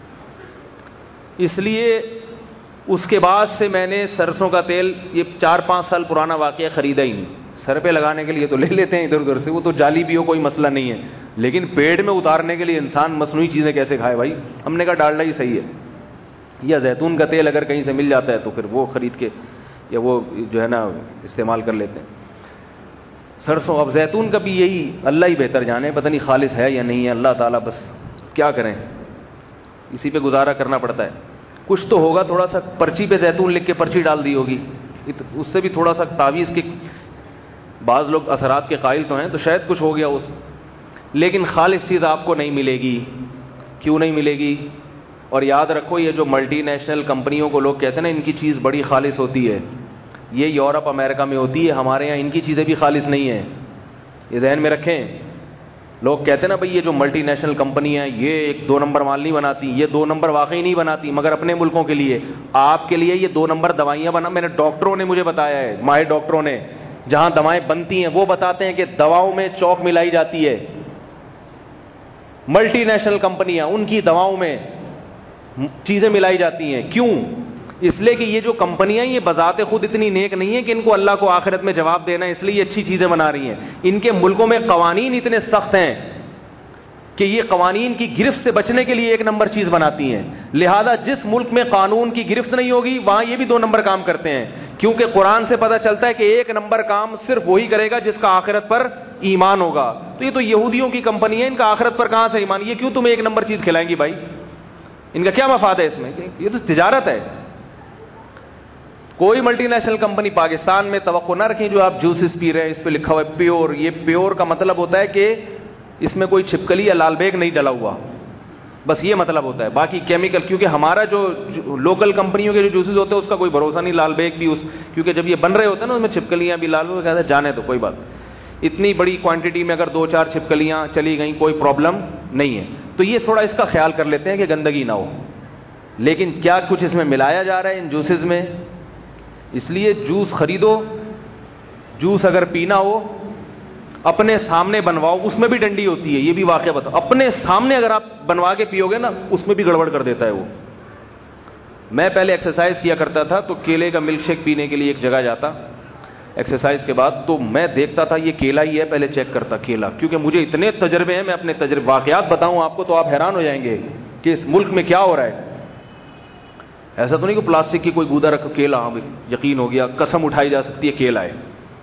اس لیے اس کے بعد سے میں نے سرسوں کا تیل, یہ چار پانچ سال پرانا واقعہ, خریدا ہی نہیں. سر پہ لگانے کے لیے تو لے لیتے ہیں ادھر ادھر سے, وہ تو جعلی بھی ہو کوئی مسئلہ نہیں ہے, لیکن پیٹ میں اتارنے کے لیے انسان مصنوعی چیزیں کیسے کھائے بھائی؟ ہم نے کہا ڈالڈا ہی صحیح ہے, یا زیتون کا تیل اگر کہیں سے مل جاتا ہے تو پھر وہ خرید کے یا وہ جو ہے نا استعمال کر لیتے ہیں. سرسوں, اب زیتون کا بھی یہی اللہ ہی بہتر جانے, پتہ نہیں خالص ہے یا نہیں ہے, اللہ تعالیٰ, بس کیا کریں, اسی پہ گزارا کرنا پڑتا ہے. کچھ تو ہوگا, تھوڑا سا پرچی پہ زیتون لکھ کے پرچی ڈال دی ہوگی, اس سے بھی تھوڑا سا تعویذ کے بعض لوگ اثرات کے قائل تو ہیں, تو شاید کچھ ہو گیا اس. لیکن خالص چیز آپ کو نہیں ملے گی. کیوں نہیں ملے گی؟ اور یاد رکھو, یہ جو ملٹی نیشنل کمپنیوں کو لوگ کہتے ہیں نا ان کی چیز بڑی خالص ہوتی ہے, یہ یورپ امریکہ میں ہوتی ہے, ہمارے یہاں ان کی چیزیں بھی خالص نہیں ہیں. یہ ذہن میں رکھیں. لوگ کہتے ہیں نا بھئی یہ جو ملٹی نیشنل کمپنی ہیں یہ ایک دو نمبر مال نہیں بناتی, یہ دو نمبر واقعی نہیں بناتی, مگر اپنے ملکوں کے لیے, آپ کے لیے یہ دو نمبر دوائیاں بنا. میں نے ڈاکٹروں نے مجھے بتایا ہے, ماہر ڈاکٹروں نے, جہاں دوائیں بنتی ہیں وہ بتاتے ہیں کہ دواؤں میں چوک ملائی جاتی ہے. ملٹی نیشنل کمپنیاں, ان کی دواؤں میں چیزیں ملائی جاتی ہیں. کیوں؟ اس لیے کہ یہ جو کمپنیاں یہ بذات خود اتنی نیک نہیں ہیں کہ ان کو اللہ کو آخرت میں جواب دینا ہے, اس لیے یہ اچھی چیزیں بنا رہی ہیں. ان کے ملکوں میں قوانین اتنے سخت ہیں کہ یہ قوانین کی گرفت سے بچنے کے لیے ایک نمبر چیز بناتی ہیں. لہذا جس ملک میں قانون کی گرفت نہیں ہوگی وہاں یہ بھی دو نمبر کام کرتے ہیں, کیونکہ قرآن سے پتہ چلتا ہے کہ ایک نمبر کام صرف وہی کرے گا جس کا آخرت پر ایمان ہوگا. تو یہ تو یہودیوں کی کمپنی ہے, ان کا آخرت پر کہاں سے ایمان؟ یہ کیوں تمہیں ایک نمبر چیز کھلائیں گی بھائی؟ ان کا کیا مفاد ہے اس میں؟ یہ تو تجارت ہے. کوئی ملٹی نیشنل کمپنی پاکستان میں توقع نہ رکھیں جو آپ جوسز پی رہے ہیں اس پہ لکھا ہوا ہے پیور. یہ پیور کا مطلب ہوتا ہے کہ اس میں کوئی چھپکلی یا لال بیگ نہیں ڈلا ہوا, بس یہ مطلب ہوتا ہے. باقی کیمیکل, کیونکہ ہمارا جو لوکل کمپنیوں کے جو جوسز ہوتے ہیں اس کا کوئی بھروسہ نہیں, لال بیگ بھی اس, کیونکہ جب یہ بن رہے ہوتے ہیں نا اس میں چھپکلیاں بھی لال, کہتے ہیں جانے تو کوئی بات, اتنی بڑی کوانٹٹی میں اگر دو چار چھپکلیاں چلی گئیں کوئی پرابلم نہیں ہے. تو یہ تھوڑا اس کا خیال کر لیتے ہیں کہ گندگی نہ ہو. لیکن کیا کچھ اس میں ملایا جا رہا ہے ان جوسز میں؟ اس لیے جوس خریدو, جوس اگر پینا ہو اپنے سامنے بنواؤ, اس میں بھی ڈنڈی ہوتی ہے, یہ بھی واقعہ بتاؤ. اپنے سامنے اگر آپ بنوا کے پیو گے نا اس میں بھی گڑبڑ کر دیتا ہے وہ. میں پہلے ایکسرسائز کیا کرتا تھا تو کیلے کا ملک شیک پینے کے لیے ایک جگہ جاتا ایکسرسائز کے بعد, تو میں دیکھتا تھا یہ کیلا ہی ہے, پہلے چیک کرتا کیلا, کیونکہ مجھے اتنے تجربے ہیں, میں اپنے تجربے واقعات بتاؤں آپ کو تو آپ حیران ہو جائیں گے کہ اس ملک میں کیا ہو رہا ہے. ایسا تو نہیں کہ پلاسٹک کی کوئی گودا رکھو کیلا, ہاں یقین ہو گیا, قسم اٹھائی جا سکتی ہے کیلا ہے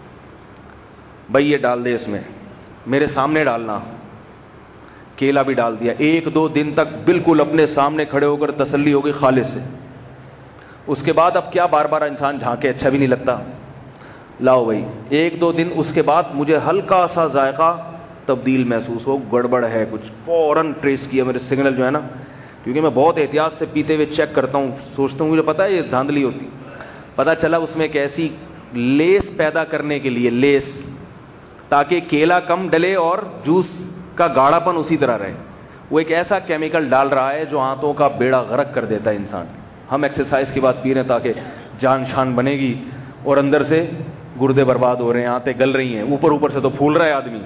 بھائی یہ ڈال دے اس میں, میرے سامنے ڈالنا, کیلا بھی ڈال دیا. ایک دو دن تک بالکل اپنے سامنے کھڑے ہو کر تسلی ہو گئی خالص سے. اس کے بعد اب کیا بار بار انسان جھانکے, اچھا بھی نہیں لگتا. لاؤ بھائی, ایک دو دن اس کے بعد مجھے ہلکا سا ذائقہ تبدیل محسوس ہو, گڑبڑ ہے کچھ, فوراً ٹریس کیا میرے سگنل جو ہے نا, کیونکہ میں بہت احتیاط سے پیتے ہوئے چیک کرتا ہوں, سوچتا ہوں مجھے پتا ہے یہ دھاندلی ہوتی. پتہ چلا اس میں ایک ایسی لیس پیدا کرنے کے لیے, لیس, تاکہ کیلا کم ڈلے اور جوس کا گاڑھا پن اسی طرح رہے, وہ ایک ایسا کیمیکل ڈال رہا ہے جو آنتوں کا بیڑا غرق کر دیتا ہے انسان. ہم ایکسرسائز کے بعد پی رہے ہیں تاکہ جان شان بنے گی, اور اندر سے گردے برباد ہو رہے ہیں, آنتیں گل رہی ہیں, اوپر اوپر سے تو پھول رہا ہے آدمی.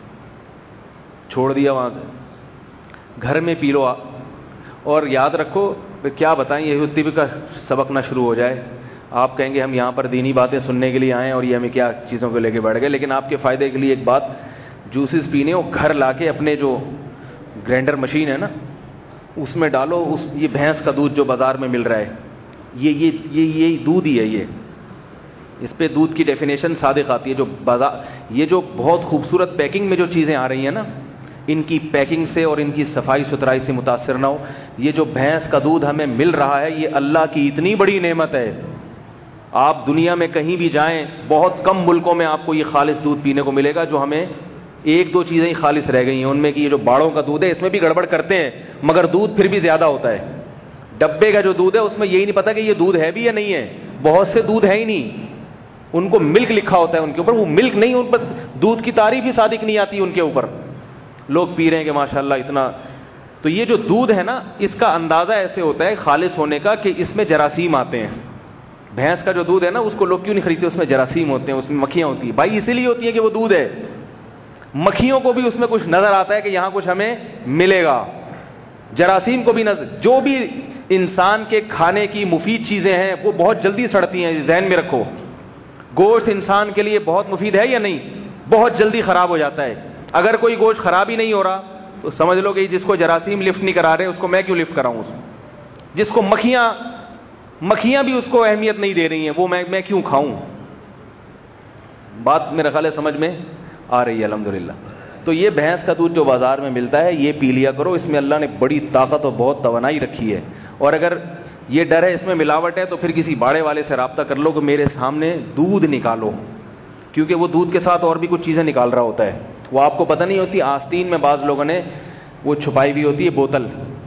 چھوڑ دیا وہاں سے, گھر میں پی لو. اور یاد رکھو, کیا بتائیں, یہ طب کا سبق نہ شروع ہو جائے, آپ کہیں گے ہم یہاں پر دینی باتیں سننے کے لیے آئے اور یہ ہمیں کیا چیزوں کو لے کے بیٹھ گئے. لیکن آپ کے فائدے کے لیے ایک بات, جوسز پینے ہو گھر لا کے, اپنے جو گرینڈر مشین ہے نا اس میں ڈالو اس یہ بھینس کا دودھ جو بازار میں مل رہا ہے، یہ یہ یہ یہی دودھ ہی ہے، یہ اس پہ دودھ کی ڈیفینیشن صادق آتی ہے. جو بازار یہ جو بہت خوبصورت پیکنگ میں جو چیزیں آ رہی ہیں نا، ان کی پیکنگ سے اور ان کی صفائی ستھرائی سے متاثر نہ ہو. یہ جو بھینس کا دودھ ہمیں مل رہا ہے، یہ اللہ کی اتنی بڑی نعمت ہے. آپ دنیا میں کہیں بھی جائیں، بہت کم ملکوں میں آپ کو یہ خالص دودھ پینے کو ملے گا. جو ہمیں ایک دو چیزیں ہی خالص رہ گئی ہیں ان میں، کہ یہ جو باڑوں کا دودھ ہے اس میں بھی گڑبڑ کرتے ہیں، مگر دودھ پھر بھی زیادہ ہوتا ہے. ڈبے کا جو دودھ ہے اس میں یہی نہیں پتا کہ یہ دودھ ہے بھی یا نہیں ہے. بہت سے دودھ ہے ہی نہیں، ان کو ملک لکھا ہوتا ہے ان کے اوپر، وہ ملک نہیں، ان پر دودھ کی تعریف ہی صادق نہیں آتی ان کے اوپر. لوگ پی رہے ہیں کہ ماشاءاللہ اتنا. تو یہ جو دودھ ہے نا، اس کا اندازہ ایسے ہوتا ہے خالص ہونے کا کہ اس میں جراثیم آتے ہیں. بھینس کا جو دودھ ہے نا، اس کو لوگ کیوں نہیں خریدتے؟ اس میں جراثیم ہوتے ہیں، اس میں مکھیاں ہوتی ہیں. بھائی اسی لیے ہوتی ہیں کہ وہ دودھ ہے. مکھیوں کو بھی اس میں کچھ نظر آتا ہے کہ یہاں کچھ ہمیں ملے گا، جراثیم کو بھی نظر. جو بھی انسان کے کھانے کی مفید چیزیں ہیں وہ بہت جلدی سڑتی ہیں، ذہن میں رکھو. گوشت انسان کے لیے بہت مفید ہے یا نہیں؟ بہت جلدی خراب ہو جاتا ہے. اگر کوئی گوشت خراب ہی نہیں ہو رہا تو سمجھ لو کہ جس کو جراثیم لفٹ نہیں کرا رہے اس کو میں کیوں لفٹ کراؤں؟ اس جس کو مکھیاں مکھیاں بھی اس کو اہمیت نہیں دے رہی ہیں، وہ میں میں کیوں کھاؤں؟ بات میرا خیال ہے سمجھ میں آ رہی ہے الحمدللہ. تو یہ بھینس کا دودھ جو بازار میں ملتا ہے یہ پی لیا کرو. اس میں اللہ نے بڑی طاقت اور بہت توانائی رکھی ہے. اور اگر یہ ڈر ہے اس میں ملاوٹ ہے تو پھر کسی باڑے والے سے رابطہ کر لو کہ میرے سامنے دودھ نکالو، کیونکہ وہ دودھ کے ساتھ اور بھی کچھ چیزیں نکال رہا ہوتا ہے. وہ آپ کو پتہ نہیں ہوتی. آستین میں بعض لوگوں نے وہ چھپائی ہوئی ہوتی ہے بوتل،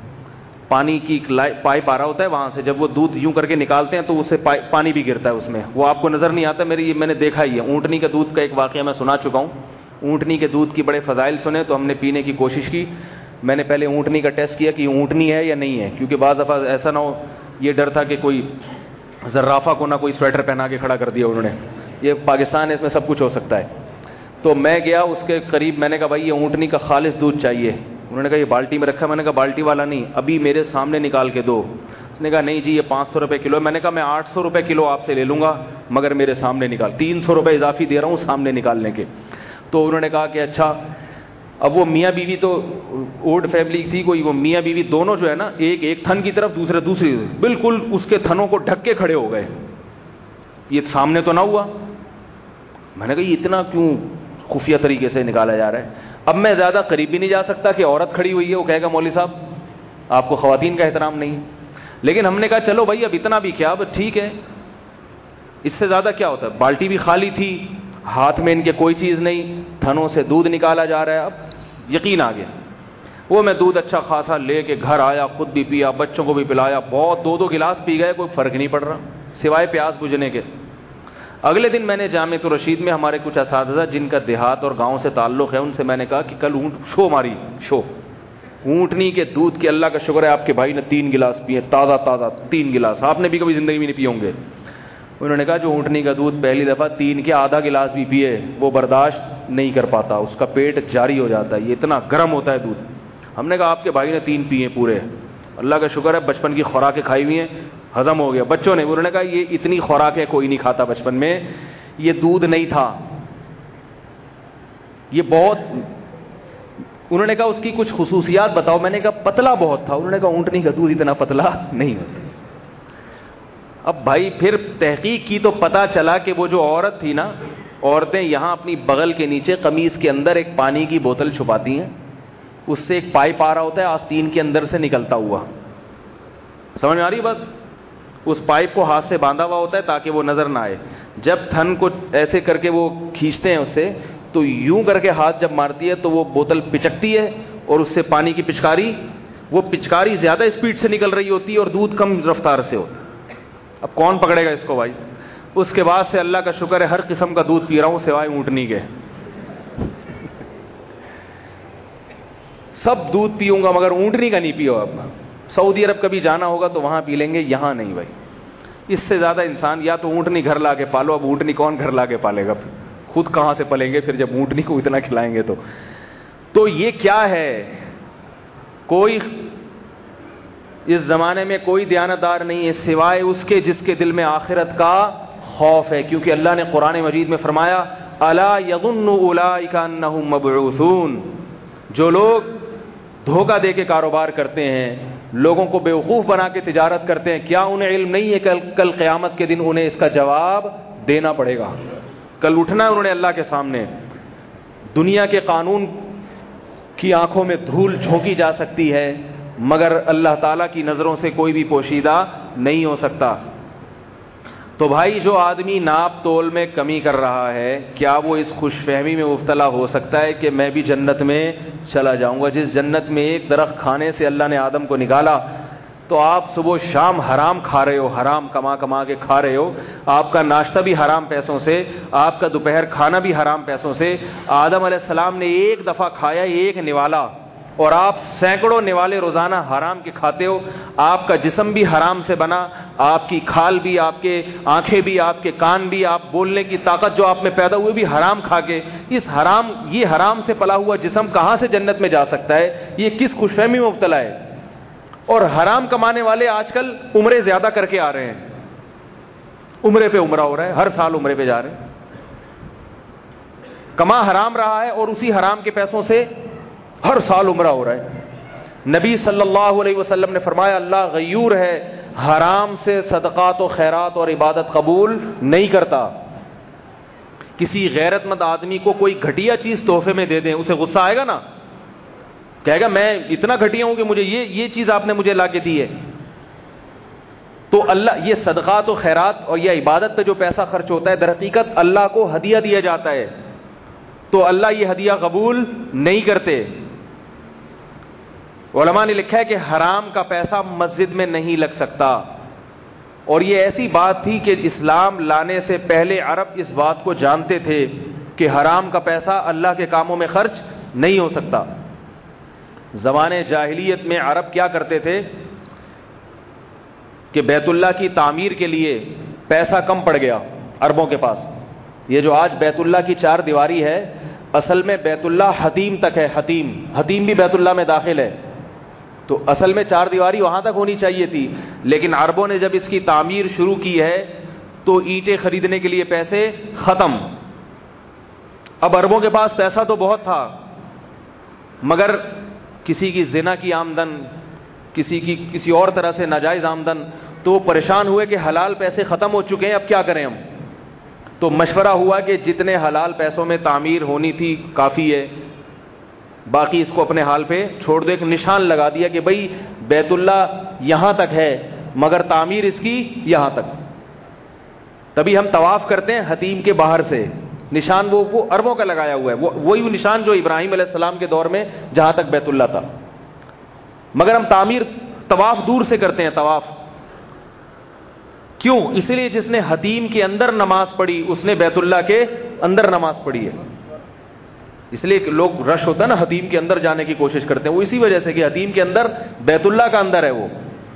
پانی کی پائپ آ رہا ہوتا ہے وہاں سے. جب وہ دودھ یوں کر کے نکالتے ہیں تو اس سے پانی بھی گرتا ہے اس میں. وہ آپ کو نظر نہیں آتا. میری یہ میں نے دیکھا ہی ہے. اونٹنی کا دودھ کا ایک واقعہ میں سنا چکا ہوں. اونٹنی کے دودھ کی بڑے فضائل سنے تو ہم نے پینے کی کوشش کی. میں نے پہلے اونٹنی کا ٹیسٹ کیا کہ اونٹنی ہے یا نہیں ہے، کیونکہ بعض دفعہ ایسا نہ ہو، یہ ڈر تھا کہ کوئی زرافہ کو نہ کوئی سویٹر پہنا کے کھڑا کر دیا انہوں نے. یہ پاکستان ہے، اس میں سب کچھ ہو سکتا ہے. تو میں گیا اس کے قریب، میں نے کہا بھائی یہ اونٹنی کا خالص دودھ چاہیے. انہوں نے کہا یہ بالٹی میں رکھا ہے. میں نے کہا بالٹی والا نہیں، ابھی میرے سامنے نکال کے دو. اس نے کہا نہیں جی یہ پانچ سو روپے کلو ہے. میں نے کہا میں آٹھ سو روپے کلو آپ سے لے لوں گا مگر میرے سامنے نکال. تین سو روپے اضافی دے رہا ہوں سامنے نکالنے کے. تو انہوں نے کہا کہ اچھا. اب وہ میاں بیوی تو اوڈ فیملی تھی کوئی، وہ میاں بیوی دونوں جو ہے نا، ایک ایک تھن کی طرف دوسرے دوسری، بالکل اس کے تھنوں کو ڈھک کے کھڑے ہو گئے. یہ سامنے تو نہ ہوا. میں نے کہا یہ اتنا کیوں خفیہ طریقے سے نکالا جا رہا ہے؟ اب میں زیادہ قریب بھی نہیں جا سکتا کہ عورت کھڑی ہوئی ہے، وہ کہے گا مولوی صاحب آپ کو خواتین کا احترام نہیں. لیکن ہم نے کہا چلو بھائی اب اتنا بھی کیا، اب ٹھیک ہے، اس سے زیادہ کیا ہوتا ہے. بالٹی بھی خالی تھی، ہاتھ میں ان کے کوئی چیز نہیں، تھنوں سے دودھ نکالا جا رہا ہے. اب یقین آ گیا. وہ میں دودھ اچھا خاصا لے کے گھر آیا، خود بھی پیا، بچوں کو بھی پلایا. بہت دو دو گلاس پی گئے، کوئی فرق نہیں پڑ رہا سوائے پیاس بجھنے کے. اگلے دن میں نے جامعۃ الرشید میں ہمارے کچھ اساتذہ جن کا دیہات اور گاؤں سے تعلق ہے ان سے میں نے کہا کہ کل اونٹ شو ماری شو اونٹنی کے دودھ کے. اللہ کا شکر ہے آپ کے بھائی نے تین گلاس پیے، تازہ تازہ تین گلاس. آپ نے بھی کبھی زندگی میں نہیں پیے ہوں گے. انہوں نے کہا جو اونٹنی کا دودھ پہلی دفعہ تین کے آدھا گلاس بھی پیے وہ برداشت نہیں کر پاتا، اس کا پیٹ جاری ہو جاتا ہے، یہ اتنا گرم ہوتا ہے دودھ. ہم نے کہا آپ کے بھائی نے تین پیے پورے. اللہ کا شکر ہے بچپن کی خوراکیں کھائی ہوئی ہیں، ہضم ہو گیا. بچوں نے انہوں نے کہا یہ اتنی خوراکیں کوئی نہیں کھاتا بچپن میں، یہ دودھ نہیں تھا، یہ بہت. انہوں نے کہا اس کی کچھ خصوصیات بتاؤ. میں نے کہا پتلا بہت تھا. انہوں نے کہا اونٹنی کا دودھ اتنا پتلا نہیں ہوتا. اب بھائی پھر تحقیق کی تو پتا چلا کہ وہ جو عورت تھی نا، عورتیں یہاں اپنی بغل کے نیچے قمیص کے اندر ایک پانی کی بوتل چھپاتی ہیں، اس سے ایک پائپ آ رہا ہوتا ہے آستین کے اندر سے نکلتا ہوا. سمجھ میں آ رہی بات؟ اس پائپ کو ہاتھ سے باندھا ہوا ہوتا ہے تاکہ وہ نظر نہ آئے. جب تھن کو ایسے کر کے وہ کھینچتے ہیں اس سے تو یوں کر کے ہاتھ جب مارتی ہے تو وہ بوتل پچکتی ہے اور اس سے پانی کی پچکاری، وہ پچکاری زیادہ اسپیڈ سے نکل رہی ہوتی ہے اور دودھ کم رفتار سے ہوتا ہے. اب کون پکڑے گا اس کو بھائی؟ اس کے بعد سے اللہ کا شکر ہے ہر قسم کا دودھ پی رہا ہوں سوائے اونٹنی کے. سب دودھ پیوں گا مگر اونٹنی کا نہیں پیو. اب سعودی عرب کبھی جانا ہوگا تو وہاں پی لیں گے، یہاں نہیں بھائی. اس سے زیادہ انسان یا تو اونٹنی گھر لا کے پالو. اب اونٹنی کون گھر لا کے پالے گا؟ خود کہاں سے پلیں گے پھر جب اونٹنی کو اتنا کھلائیں گے تو. تو یہ کیا ہے؟ کوئی اس زمانے میں کوئی دیانتدار نہیں ہے سوائے اس کے جس کے دل میں آخرت کا خوف ہے. کیونکہ اللہ نے قرآن مجید میں فرمایا الا یظن اولئک انہم مبعوثون. جو لوگ دھوکہ دے کے کاروبار کرتے ہیں، لوگوں کو بیوقوف بنا کے تجارت کرتے ہیں. کیا انہیں علم نہیں ہے کل کل قیامت کے دن انہیں اس کا جواب دینا پڑے گا؟ کل اٹھنا ہے انہوں نے اللہ کے سامنے. دنیا کے قانون کی آنکھوں میں دھول جھونکی جا سکتی ہے مگر اللہ تعالیٰ کی نظروں سے کوئی بھی پوشیدہ نہیں ہو سکتا. تو بھائی جو آدمی ناپ تول میں کمی کر رہا ہے کیا وہ اس خوش فہمی میں مبتلا ہو سکتا ہے کہ میں بھی جنت میں چلا جاؤں گا؟ جس جنت میں ایک درخت کھانے سے اللہ نے آدم کو نکالا تو آپ صبح شام حرام کھا رہے ہو, حرام کما کما کے کھا رہے ہو. آپ کا ناشتہ بھی حرام پیسوں سے, آپ کا دوپہر کھانا بھی حرام پیسوں سے. آدم علیہ السلام نے ایک دفعہ کھایا, ایک نوالا, اور آپ سینکڑوں نوالے روزانہ حرام کے کھاتے ہو. آپ کا جسم بھی حرام سے بنا, آپ کی کھال بھی, آپ کے آنکھیں بھی, آپ کے کان بھی, آپ بولنے کی طاقت جو آپ میں پیدا ہوئی بھی حرام کھا کے. اس حرام یہ حرام سے پلا ہوا جسم کہاں سے جنت میں جا سکتا ہے؟ یہ کس خوش فہمی میں مبتلا ہے؟ اور حرام کمانے والے آج کل عمرے زیادہ کر کے آ رہے ہیں, عمرے پہ عمرہ ہو رہا ہے, ہر سال عمرے پہ جا رہے ہیں. کما حرام رہا ہے اور اسی حرام کے پیسوں سے ہر سال عمرہ ہو رہا ہے. نبی صلی اللہ علیہ وسلم نے فرمایا اللہ غیور ہے, حرام سے صدقات و خیرات اور عبادت قبول نہیں کرتا. کسی غیرت مند آدمی کو کوئی گھٹیا چیز تحفے میں دے دیں, اسے غصہ آئے گا نا, کہے گا میں اتنا گھٹیا ہوں کہ مجھے یہ یہ چیز آپ نے مجھے لا کے دی ہے. تو اللہ یہ صدقات و خیرات اور یہ عبادت پہ جو پیسہ خرچ ہوتا ہے در حقیقت اللہ کو ہدیہ دیا جاتا ہے, تو اللہ یہ ہدیہ قبول نہیں کرتے. علماء نے لکھا ہے کہ حرام کا پیسہ مسجد میں نہیں لگ سکتا, اور یہ ایسی بات تھی کہ اسلام لانے سے پہلے عرب اس بات کو جانتے تھے کہ حرام کا پیسہ اللہ کے کاموں میں خرچ نہیں ہو سکتا. زمانے جاہلیت میں عرب کیا کرتے تھے کہ بیت اللہ کی تعمیر کے لیے پیسہ کم پڑ گیا عربوں کے پاس. یہ جو آج بیت اللہ کی چار دیواری ہے اصل میں بیت اللہ حتیم تک ہے, حتیم حتیم بھی بیت اللہ میں داخل ہے, تو اصل میں چار دیواری وہاں تک ہونی چاہیے تھی. لیکن عربوں نے جب اس کی تعمیر شروع کی ہے تو اینٹیں خریدنے کے لیے پیسے ختم. اب عربوں کے پاس پیسہ تو بہت تھا مگر کسی کی زنا کی آمدن, کسی کی کسی اور طرح سے ناجائز آمدن, تو پریشان ہوئے کہ حلال پیسے ختم ہو چکے ہیں, اب کیا کریں ہم. تو مشورہ ہوا کہ جتنے حلال پیسوں میں تعمیر ہونی تھی کافی ہے, باقی اس کو اپنے حال پہ چھوڑ دو. ایک نشان لگا دیا کہ بھئی بیت اللہ یہاں تک ہے مگر تعمیر اس کی یہاں تک. تبھی ہم طواف کرتے ہیں حتیم کے باہر سے, نشان وہ وہ عربوں کا لگایا ہوا ہے, وہ وہی نشان جو ابراہیم علیہ السلام کے دور میں جہاں تک بیت اللہ تھا. مگر ہم تعمیر طواف دور سے کرتے ہیں. طواف کیوں؟ اس لیے جس نے حتیم کے اندر نماز پڑھی اس نے بیت اللہ کے اندر نماز پڑھی ہے. اس لیے کہ لوگ رش ہوتا ہے نا, حتیم کے اندر جانے کی کوشش کرتے ہیں, وہ اسی وجہ سے کہ حتیم کے اندر بیت اللہ کا اندر ہے وہ.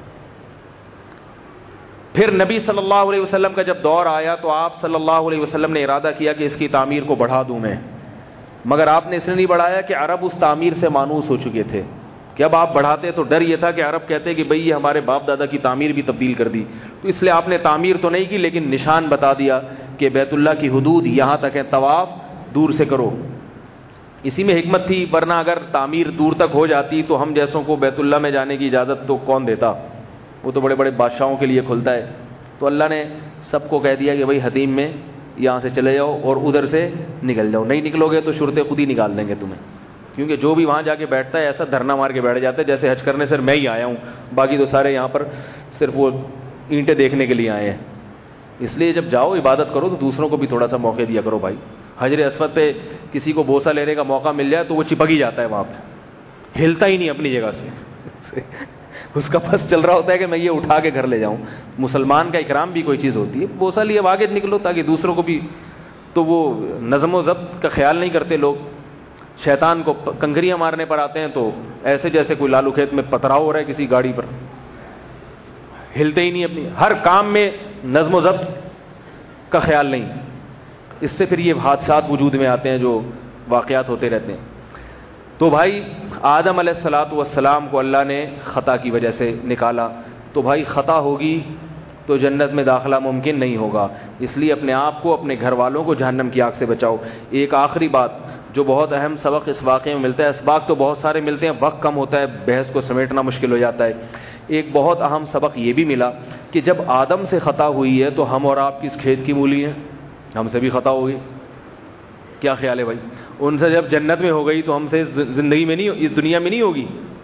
پھر نبی صلی اللہ علیہ وسلم کا جب دور آیا تو آپ صلی اللہ علیہ وسلم نے ارادہ کیا کہ اس کی تعمیر کو بڑھا دوں میں, مگر آپ نے اس لیے نہیں بڑھایا کہ عرب اس تعمیر سے مانوس ہو چکے تھے کہ اب آپ بڑھاتے تو ڈر یہ تھا کہ عرب کہتے کہ بھئی یہ ہمارے باپ دادا کی تعمیر بھی تبدیل کر دی. تو اس لیے آپ نے تعمیر تو نہیں کی لیکن نشان بتا دیا کہ بیت اللہ کی حدود یہاں تک ہے, طواف دور سے کرو. اسی میں حکمت تھی, ورنہ اگر تعمیر دور تک ہو جاتی تو ہم جیسوں کو بیت اللہ میں جانے کی اجازت تو کون دیتا, وہ تو بڑے بڑے بادشاہوں کے لیے کھلتا ہے. تو اللہ نے سب کو کہہ دیا کہ بھئی حتیم میں یہاں سے چلے جاؤ اور ادھر سے نکل جاؤ, نہیں نکلو گے تو شرطیں خود ہی نکال دیں گے تمہیں. کیونکہ جو بھی وہاں جا کے بیٹھتا ہے ایسا دھرنا مار کے بیٹھ جاتا ہے جیسے حج کرنے صرف میں ہی آیا ہوں, باقی تو سارے یہاں پر صرف وہ اینٹیں دیکھنے کے لیے آئے ہیں. اس لیے جب جاؤ عبادت کرو تو دوسروں کو بھی تھوڑا سا موقع دیا کرو. بھائی حجر اسود پہ کسی کو بوسہ لینے کا موقع مل جائے تو وہ چپک ہی جاتا ہے وہاں پہ, ہلتا ہی نہیں اپنی جگہ سے. اس کا بس چل رہا ہوتا ہے کہ میں یہ اٹھا کے گھر لے جاؤں. مسلمان کا اکرام بھی کوئی چیز ہوتی ہے, بوسہ لیے اب آگے نکلو تاکہ دوسروں کو بھی. تو وہ نظم و ضبط کا خیال نہیں کرتے لوگ, شیطان کو کنکریاں مارنے پر آتے ہیں تو ایسے جیسے کوئی لالو کھیت میں پتھراؤ ہو رہا ہے کسی گاڑی پر, ہلتے ہی نہیں اپنی. ہر کام میں نظم و ضبط کا خیال نہیں, اس سے پھر یہ حادثات وجود میں آتے ہیں جو واقعات ہوتے رہتے ہیں. تو بھائی آدم علیہ الصلاۃ والسلام کو اللہ نے خطا کی وجہ سے نکالا, تو بھائی خطا ہوگی تو جنت میں داخلہ ممکن نہیں ہوگا. اس لیے اپنے آپ کو, اپنے گھر والوں کو جہنم کی آگ سے بچاؤ. ایک آخری بات, جو بہت اہم سبق اس واقعے میں ملتا ہے، اسباق تو بہت سارے ملتے ہیں، وقت کم ہوتا ہے، بحث کو سمیٹنا مشکل ہو جاتا ہے. ایک بہت اہم سبق یہ بھی ملا کہ جب آدم سے خطا ہوئی ہے تو ہم اور آپ کس کھیت کی مولی ہیں؟ ہم سے بھی خطا ہوگی. کیا خیال ہے بھائی؟ ان سے جب جنت میں ہو گئی تو ہم سے زندگی میں نہیں، اس دنیا میں نہیں ہوگی.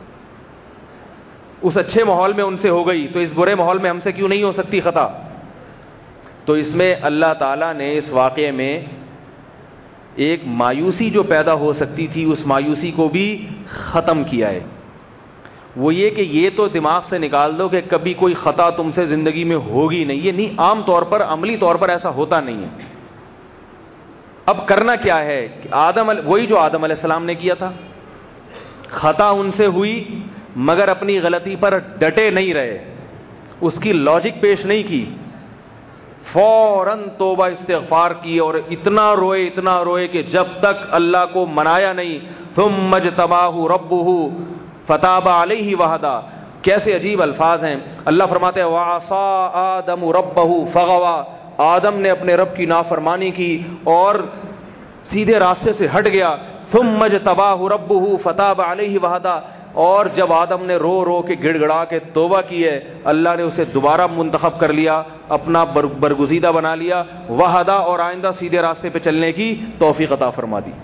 اس اچھے ماحول میں ان سے ہو گئی تو اس برے ماحول میں ہم سے کیوں نہیں ہو سکتی خطا؟ تو اس میں اللہ تعالیٰ نے اس واقعے میں ایک مایوسی جو پیدا ہو سکتی تھی اس مایوسی کو بھی ختم کیا ہے. وہ یہ کہ یہ تو دماغ سے نکال دو کہ کبھی کوئی خطا تم سے زندگی میں ہوگی نہیں. یہ نہیں، عام طور پر عملی طور پر ایسا ہوتا نہیں ہے. اب کرنا کیا ہے کہ آدم وہی جو آدم علیہ السلام نے کیا تھا، خطا ان سے ہوئی مگر اپنی غلطی پر ڈٹے نہیں رہے، اس کی لاجک پیش نہیں کی، فوراً توبہ استغفار کی اور اتنا روئے اتنا روئے کہ جب تک اللہ کو منایا نہیں. ثم اجتباہ ربہ فتاب علیہ وہدا. کیسے عجیب الفاظ ہیں. اللہ فرماتے ہیں وعصى آدم ربہ فغوا. آدم نے اپنے رب کی نافرمانی کی اور سیدھے راستے سے ہٹ گیا. ثم اجتباہ ربہ فتاب علیہ وہدا. اور جب آدم نے رو رو کے گڑ گڑا کے توبہ کی ہے، اللہ نے اسے دوبارہ منتخب کر لیا، اپنا برگزیدہ بنا لیا، وہدا، اور آئندہ سیدھے راستے پہ چلنے کی توفیق عطا فرما دی.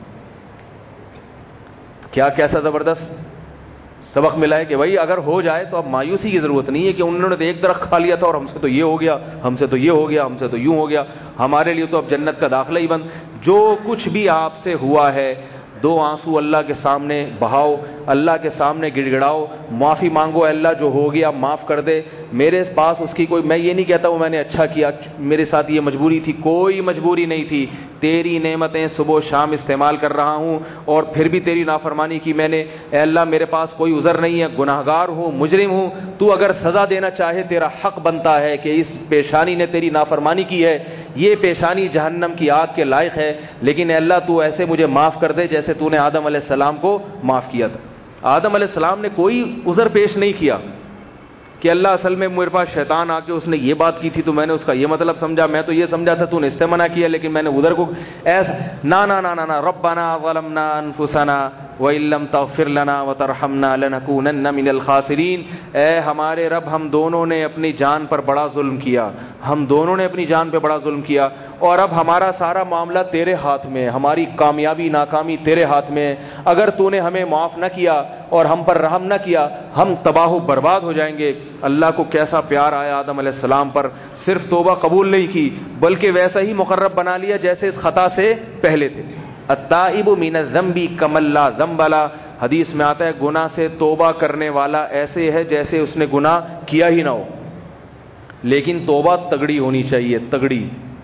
کیا کیسا زبردست سبق ملا ہے کہ بھائی اگر ہو جائے تو اب مایوسی کی ضرورت نہیں ہے کہ انہوں نے ایک درخت کھا لیا تھا اور ہم سے تو یہ ہو گیا، ہم سے تو یہ ہو گیا، ہم سے تو یوں ہو گیا، ہمارے لیے تو اب جنت کا داخلہ ہی بند. جو کچھ بھی آپ سے ہوا ہے دو آنسو اللہ کے سامنے بہاؤ، اللہ کے سامنے گڑ گڑاؤ، معافی مانگو، اللہ جو ہو گیا معاف کر دے. میرے پاس اس کی کوئی، میں یہ نہیں کہتا وہ میں نے اچھا کیا، میرے ساتھ یہ مجبوری تھی، کوئی مجبوری نہیں تھی. تیری نعمتیں صبح و شام استعمال کر رہا ہوں اور پھر بھی تیری نافرمانی کی میں نے. اے اللہ میرے پاس کوئی عذر نہیں ہے، گناہگار ہوں، مجرم ہوں. تو اگر سزا دینا چاہے تیرا حق بنتا ہے کہ اس پیشانی نے تیری نافرمانی کی ہے، یہ پیشانی جہنم کی آگ کے لائق ہے، لیکن اے اللہ تو ایسے مجھے معاف کر دے جیسے تو نے آدم علیہ السلام کو معاف کیا تھا. آدم علیہ السلام نے کوئی عذر پیش نہیں کیا کہ اللہ اصل میں میرے پاس شیطان آ کے اس نے یہ بات کی تھی تو میں نے اس کا یہ مطلب سمجھا، میں تو یہ سمجھا تھا تو نے اس سے منع کیا لیکن میں نے ادھر کو ایسا. نا نا نا نا ربنا ظلمنا انفسنا وان لم تغفر لنا وترحمنا لنكونن من الخاسرین. اے ہمارے رب ہم دونوں نے اپنی جان پر بڑا ظلم کیا، ہم دونوں نے اپنی جان پہ بڑا ظلم کیا اور اب ہمارا سارا معاملہ تیرے ہاتھ میں ہے، ہماری کامیابی ناکامی تیرے ہاتھ میں ہے. اگر تو نے ہمیں معاف نہ کیا اور ہم پر رحم نہ کیا ہم تباہ و برباد ہو جائیں گے. اللہ کو کیسا پیار آیا آدم علیہ السلام پر، صرف توبہ قبول نہیں کی بلکہ ویسا ہی مقرب بنا لیا جیسے اس خطا سے پہلے تھے. التائب من الذنب کمن لا ذنب له. حدیث میں آتا ہے گناہ سے توبہ کرنے والا ایسے ہے جیسے اس نے گناہ کیا ہی نہ ہو. لیکن توبہ تگڑی ہونی چاہیے، تگڑی.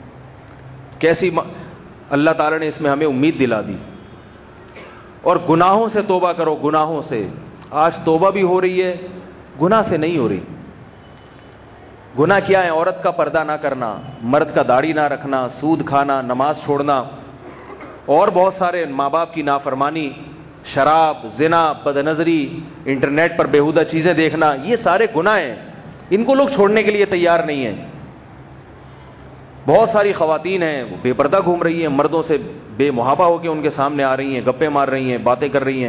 کیسی اللہ تعالیٰ نے اس میں ہمیں امید دلا دی. اور گناہوں سے توبہ کرو، گناہوں سے. آج توبہ بھی ہو رہی ہے، گناہ سے نہیں ہو رہی. گناہ کیا ہے؟ عورت کا پردہ نہ کرنا، مرد کا داڑھی نہ رکھنا، سود کھانا، نماز چھوڑنا، اور بہت سارے ماں باپ کی نافرمانی، شراب، زنا، بد نظری، انٹرنیٹ پر بیہودہ چیزیں دیکھنا، یہ سارے گناہ ہیں. ان کو لوگ چھوڑنے کے لیے تیار نہیں ہیں. بہت ساری خواتین ہیں وہ بے پردہ گھوم رہی ہیں، مردوں سے بے محابہ ہو کے ان کے سامنے آ رہی ہیں، گپے مار رہی ہیں، باتیں کر رہی ہیں،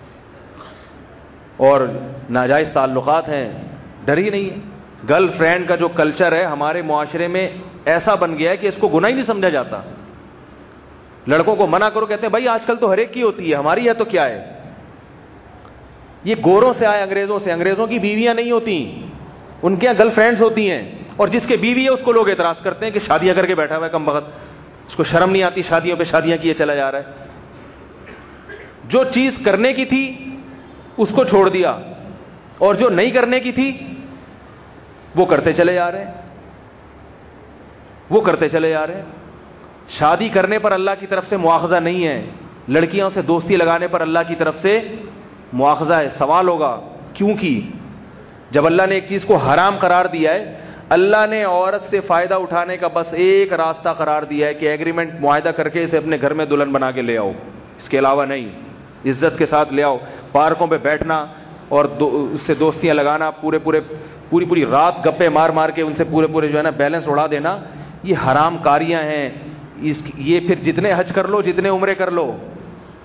اور ناجائز تعلقات ہیں، ڈر ہی نہیں ہے. گرل فرینڈ کا جو کلچر ہے ہمارے معاشرے میں ایسا بن گیا ہے کہ اس کو گناہ ہی نہیں سمجھا جاتا. لڑکوں کو منع کرو کہتے ہیں بھائی آج کل تو ہر ایک کی ہوتی ہے، ہماری ہے تو کیا ہے. یہ گوروں سے آئے، انگریزوں سے. انگریزوں کی بیویاں نہیں ہوتی، ان کے گرل فرینڈز ہوتی ہیں، اور جس کے بیوی ہے اس کو لوگ اعتراض کرتے ہیں کہ شادیاں کر کے بیٹھا ہوا ہے کم بخت، اس کو شرم نہیں آتی، شادیوں پہ شادیاں کیے چلا جا رہا ہے. جو چیز کرنے کی تھی اس کو چھوڑ دیا اور جو نہیں کرنے کی تھی وہ کرتے چلے جا رہے ہیں، وہ کرتے چلے جا رہے ہیں. شادی کرنے پر اللہ کی طرف سے مواخذہ نہیں ہے، لڑکیوں سے دوستی لگانے پر اللہ کی طرف سے مواخذہ ہے. سوال ہوگا کیوں کی؟ جب اللہ نے ایک چیز کو حرام قرار دیا ہے، اللہ نے عورت سے فائدہ اٹھانے کا بس ایک راستہ قرار دیا ہے کہ ایگریمنٹ معاہدہ کر کے اسے اپنے گھر میں دلہن بنا کے لے آؤ، اس کے علاوہ نہیں. عزت کے ساتھ لے آؤ، پارکوں پہ بیٹھنا اور دو اس سے دوستیاں لگانا، پورے پورے پوری پوری رات گپے مار مار کے ان سے پورے پورے جو ہے نا بیلنس اڑا دینا، یہ حرام کاریاں ہیں. اس یہ پھر جتنے حج کر لو، جتنے عمرے کر لو،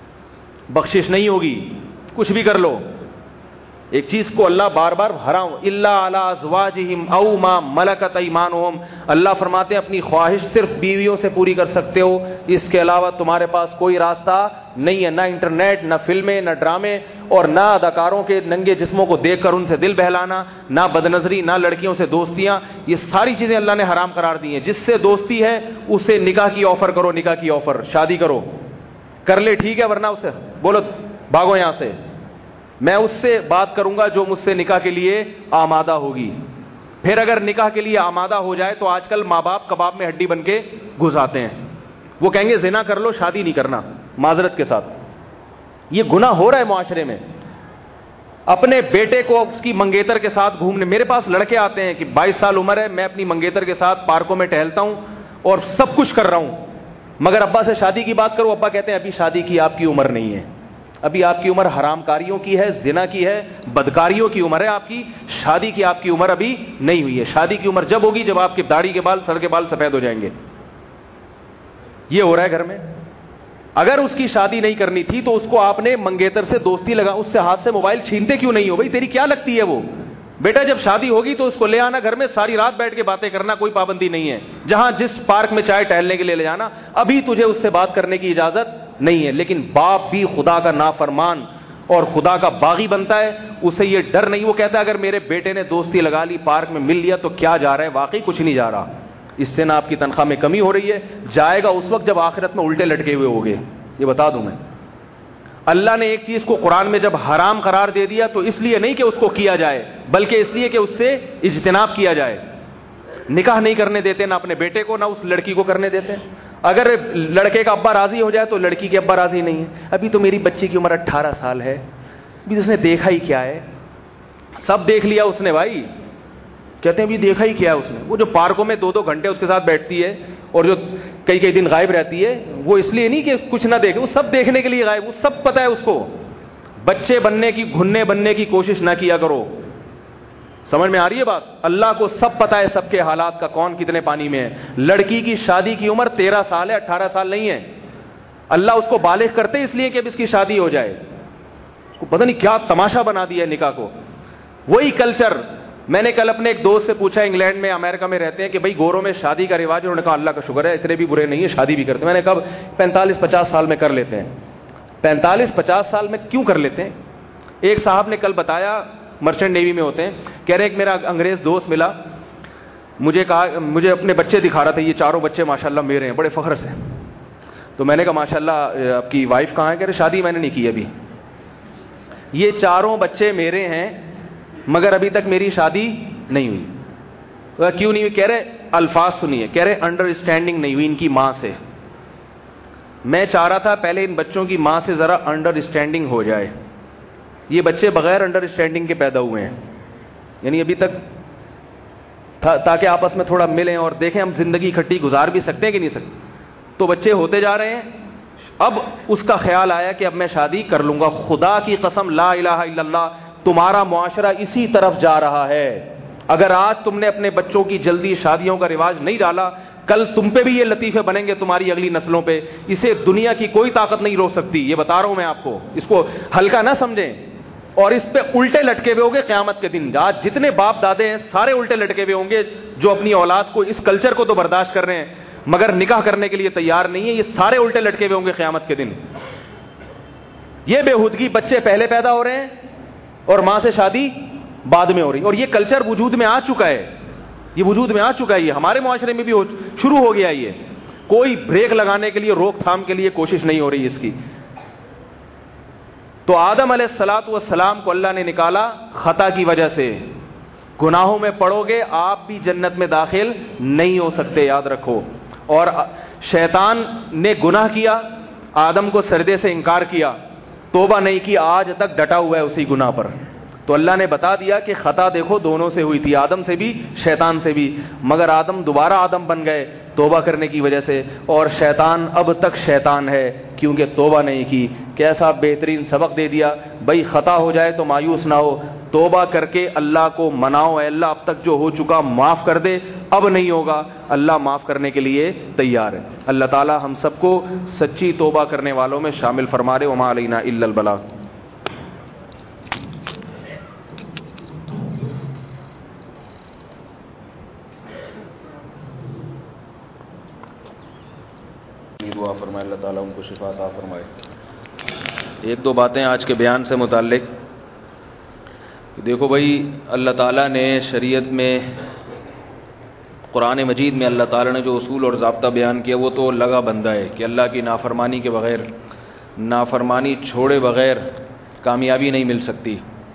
بخشش نہیں ہوگی، کچھ بھی کر لو. ایک چیز کو اللہ بار بار حرام، الا علی ازواجہم او ما ملکت ایمانہم، اللہ فرماتے ہیں اپنی خواہش صرف بیویوں سے پوری کر سکتے ہو، اس کے علاوہ تمہارے پاس کوئی راستہ نہیں ہے. نہ انٹرنیٹ، نہ فلمیں، نہ ڈرامے، اور نہ اداکاروں کے ننگے جسموں کو دیکھ کر ان سے دل بہلانا، نہ بدنظری، نہ لڑکیوں سے دوستیاں. یہ ساری چیزیں اللہ نے حرام قرار دی ہیں. جس سے دوستی ہے اس سے نکاح کی آفر کرو، نکاح کی آفر، شادی کرو، کر لے ٹھیک ہے، ورنہ اسے بولو بھاگو یہاں سے. میں اس سے بات کروں گا جو مجھ سے نکاح کے لیے آمادہ ہوگی. پھر اگر نکاح کے لیے آمادہ ہو جائے تو آج کل ماں باپ کباب میں ہڈی بن کے گھس آتے ہیں. وہ کہیں گے زنا کر لو، شادی نہیں کرنا، معذرت کے ساتھ. یہ گناہ ہو رہا ہے معاشرے میں. اپنے بیٹے کو اس کی منگیتر کے ساتھ گھومنے، میرے پاس لڑکے آتے ہیں کہ بائیس سال عمر ہے، میں اپنی منگیتر کے ساتھ پارکوں میں ٹہلتا ہوں اور سب کچھ کر رہا ہوں، مگر ابا سے شادی کی بات کرو، ابا کہتے ہیں ابھی شادی کی آپ کی عمر نہیں ہے، ابھی آپ کی عمر حرام کاریوں کی ہے، زنا کی ہے، بدکاریوں کی عمر ہے آپ کی، شادی کی آپ کی عمر ابھی نہیں ہوئی ہے. شادی کی عمر جب ہوگی جب آپ کے داڑھی کے بال، سر کے بال سفید ہو جائیں گے. یہ ہو رہا ہے گھر میں. اگر اس کی شادی نہیں کرنی تھی تو اس کو آپ نے منگیتر سے دوستی لگا، اس سے ہاتھ سے موبائل چھینتے کیوں نہیں ہو؟ بھائی تیری کیا لگتی ہے وہ؟ بیٹا جب شادی ہوگی تو اس کو لے آنا گھر میں، ساری رات بیٹھ کے باتیں کرنا، کوئی پابندی نہیں ہے. جہاں جس پارک میں چائے ٹہلنے کے لیے لے جانا، ابھی تجھے اس سے بات کرنے کی اجازت نہیں ہے. لیکن باپ بھی خدا کا نافرمان اور خدا کا باغی بنتا ہے، اسے یہ ڈر نہیں. وہ کہتا ہے اگر میرے بیٹے نے دوستی لگا لی، پارک میں مل لیا تو کیا جا رہا ہے؟ واقعی کچھ نہیں جا رہا. اس سے نہ آپ کی تنخواہ میں کمی ہو رہی ہے، جائے گا اس وقت جب آخرت میں الٹے لٹکے ہوئے ہوگے. یہ بتا دوں میں، اللہ نے ایک چیز کو قرآن میں جب حرام قرار دے دیا تو اس لیے نہیں کہ اس کو کیا جائے، بلکہ اس لیے کہ اس سے اجتناب کیا جائے. نکاح نہیں کرنے دیتے نہ اپنے بیٹے کو، نہ اس لڑکی کو کرنے دیتے. اگر لڑکے کا ابا راضی ہو جائے تو لڑکی کے ابا راضی نہیں ہے. ابھی تو میری بچی کی عمر اٹھارہ سال ہے، ابھی اس نے دیکھا ہی کیا ہے؟ سب دیکھ لیا اس نے بھائی. کہتے ہیں ابھی دیکھا ہی کیا ہے اس نے؟ وہ جو پارکوں میں دو دو گھنٹے اس کے ساتھ بیٹھتی ہے اور جو کئی کئی دن غائب رہتی ہے، وہ اس لیے نہیں کہ کچھ نہ دیکھے، وہ سب دیکھنے کے لیے غائب، وہ سب پتہ ہے اس کو. بچے بننے کی، گھنے بننے کی کوشش نہ کیا کرو. سمجھ میں آ رہی ہے بات؟ اللہ کو سب پتہ ہے سب کے حالات کا، کون کتنے پانی میں ہے. لڑکی کی شادی کی عمر تیرہ سال ہے، اٹھارہ سال نہیں ہے. اللہ اس کو بالغ کرتے اس لیے کہ اب اس کی شادی ہو جائے. اس کو پتہ نہیں کیا تماشا بنا دیا ہے نکاح کو. وہی کلچر میں نے کل اپنے ایک دوست سے پوچھا، انگلینڈ میں، امریکہ میں رہتے ہیں، کہ بھائی گوروں میں شادی کا رواج، انہوں نے کہا اللہ کا شکر ہے اتنے بھی برے نہیں ہیں، شادی بھی کرتے ہیں. میں نے کہا پینتالیس پچاس سال میں کر لیتے ہیں. پینتالیس پچاس سال میں کیوں کر لیتے ہیں؟ ایک صاحب نے کل بتایا، مرچنٹ نیوی میں ہوتے ہیں، کہہ رہے ایک میرا انگریز دوست ملا، مجھے کہا، مجھے اپنے بچے دکھا رہا تھا، یہ چاروں بچے ماشاءاللہ میرے ہیں، بڑے فخر سے. تو میں نے کہا ماشاءاللہ آپ کی وائف کہاں ہے؟ کہہ رہے شادی میں نے نہیں کی ابھی. یہ چاروں بچے میرے ہیں مگر ابھی تک میری شادی نہیں ہوئی. تو کیوں نہیں ہوئی؟ کہہ رہے الفاظ سنیے، کہہ رہے انڈرسٹینڈنگ نہیں ہوئی ان کی ماں سے. میں چاہ رہا تھا پہلے ان بچوں کی ماں سے ذرا انڈرسٹینڈنگ ہو جائے. یہ بچے بغیر انڈرسٹینڈنگ کے پیدا ہوئے ہیں، یعنی ابھی تک تھا، تاکہ آپس میں تھوڑا ملیں اور دیکھیں ہم زندگی اکٹھی گزار بھی سکتے ہیں کہ نہیں سکتے. تو بچے ہوتے جا رہے ہیں. اب اس کا خیال آیا کہ اب میں شادی کر لوں گا. خدا کی قسم لا الہ الا اللہ، تمہارا معاشرہ اسی طرف جا رہا ہے. اگر آج تم نے اپنے بچوں کی جلدی شادیوں کا رواج نہیں ڈالا، کل تم پہ بھی یہ لطیفے بنیں گے، تمہاری اگلی نسلوں پہ. اسے دنیا کی کوئی طاقت نہیں روک سکتی، یہ بتا رہا ہوں میں آپ کو. اس کو ہلکا نہ سمجھیں اور اس پہ الٹے لٹکے ہوئے ہوں گے قیامت کے دن. آج جتنے باپ دادے ہیں سارے الٹے لٹکے ہوئے ہوں گے جو اپنی اولاد کو، اس کلچر کو تو برداشت کر رہے ہیں مگر نکاح کرنے کے لیے تیار نہیں ہے. یہ سارے الٹے لٹکے ہوئے ہوں گے قیامت کے دن. یہ بےہودگی، بچے پہلے پیدا ہو رہے ہیں اور ماں سے شادی بعد میں ہو رہی. اور یہ کلچر وجود میں آ چکا ہے، یہ وجود میں آ چکا ہے. یہ ہمارے معاشرے میں بھی ہو شروع ہو گیا. یہ کوئی بریک لگانے کے لیے، روک تھام کے لیے کوشش نہیں ہو رہی اس کی. تو آدم علیہ الصلوۃ والسلام کو اللہ نے نکالا خطا کی وجہ سے. گناہوں میں پڑو گے آپ بھی جنت میں داخل نہیں ہو سکتے، یاد رکھو. اور شیطان نے گناہ کیا، آدم کو سجدے سے انکار کیا، توبہ نہیں کی، آج تک ڈٹا ہوا ہے اسی گناہ پر. تو اللہ نے بتا دیا کہ خطا دیکھو دونوں سے ہوئی تھی، آدم سے بھی شیطان سے بھی، مگر آدم دوبارہ آدم بن گئے توبہ کرنے کی وجہ سے، اور شیطان اب تک شیطان ہے کیونکہ توبہ نہیں کی. کیسا بہترین سبق دے دیا بھائی، خطا ہو جائے تو مایوس نہ ہو، توبہ کر کے اللہ کو مناؤ، اے اللہ اب تک جو ہو چکا معاف کر دے، اب نہیں ہوگا، اللہ معاف کرنے کے لیے تیار ہے۔ اللہ تعالی ہم سب کو سچی توبہ کرنے والوں میں شامل فرما دے۔ وما علینا الا البلاغ۔ دعا فرمائے اللہ تعالیٰ ان کو شفا عطا فرمائے۔ ایک دو باتیں آج کے بیان سے متعلق۔ دیکھو بھائی، اللہ تعالیٰ نے شریعت میں، قرآن مجید میں اللہ تعالیٰ نے جو اصول اور ضابطہ بیان کیا وہ تو لگا بندہ ہے کہ اللہ کی نافرمانی کے بغیر، نافرمانی چھوڑے بغیر کامیابی نہیں مل سکتی۔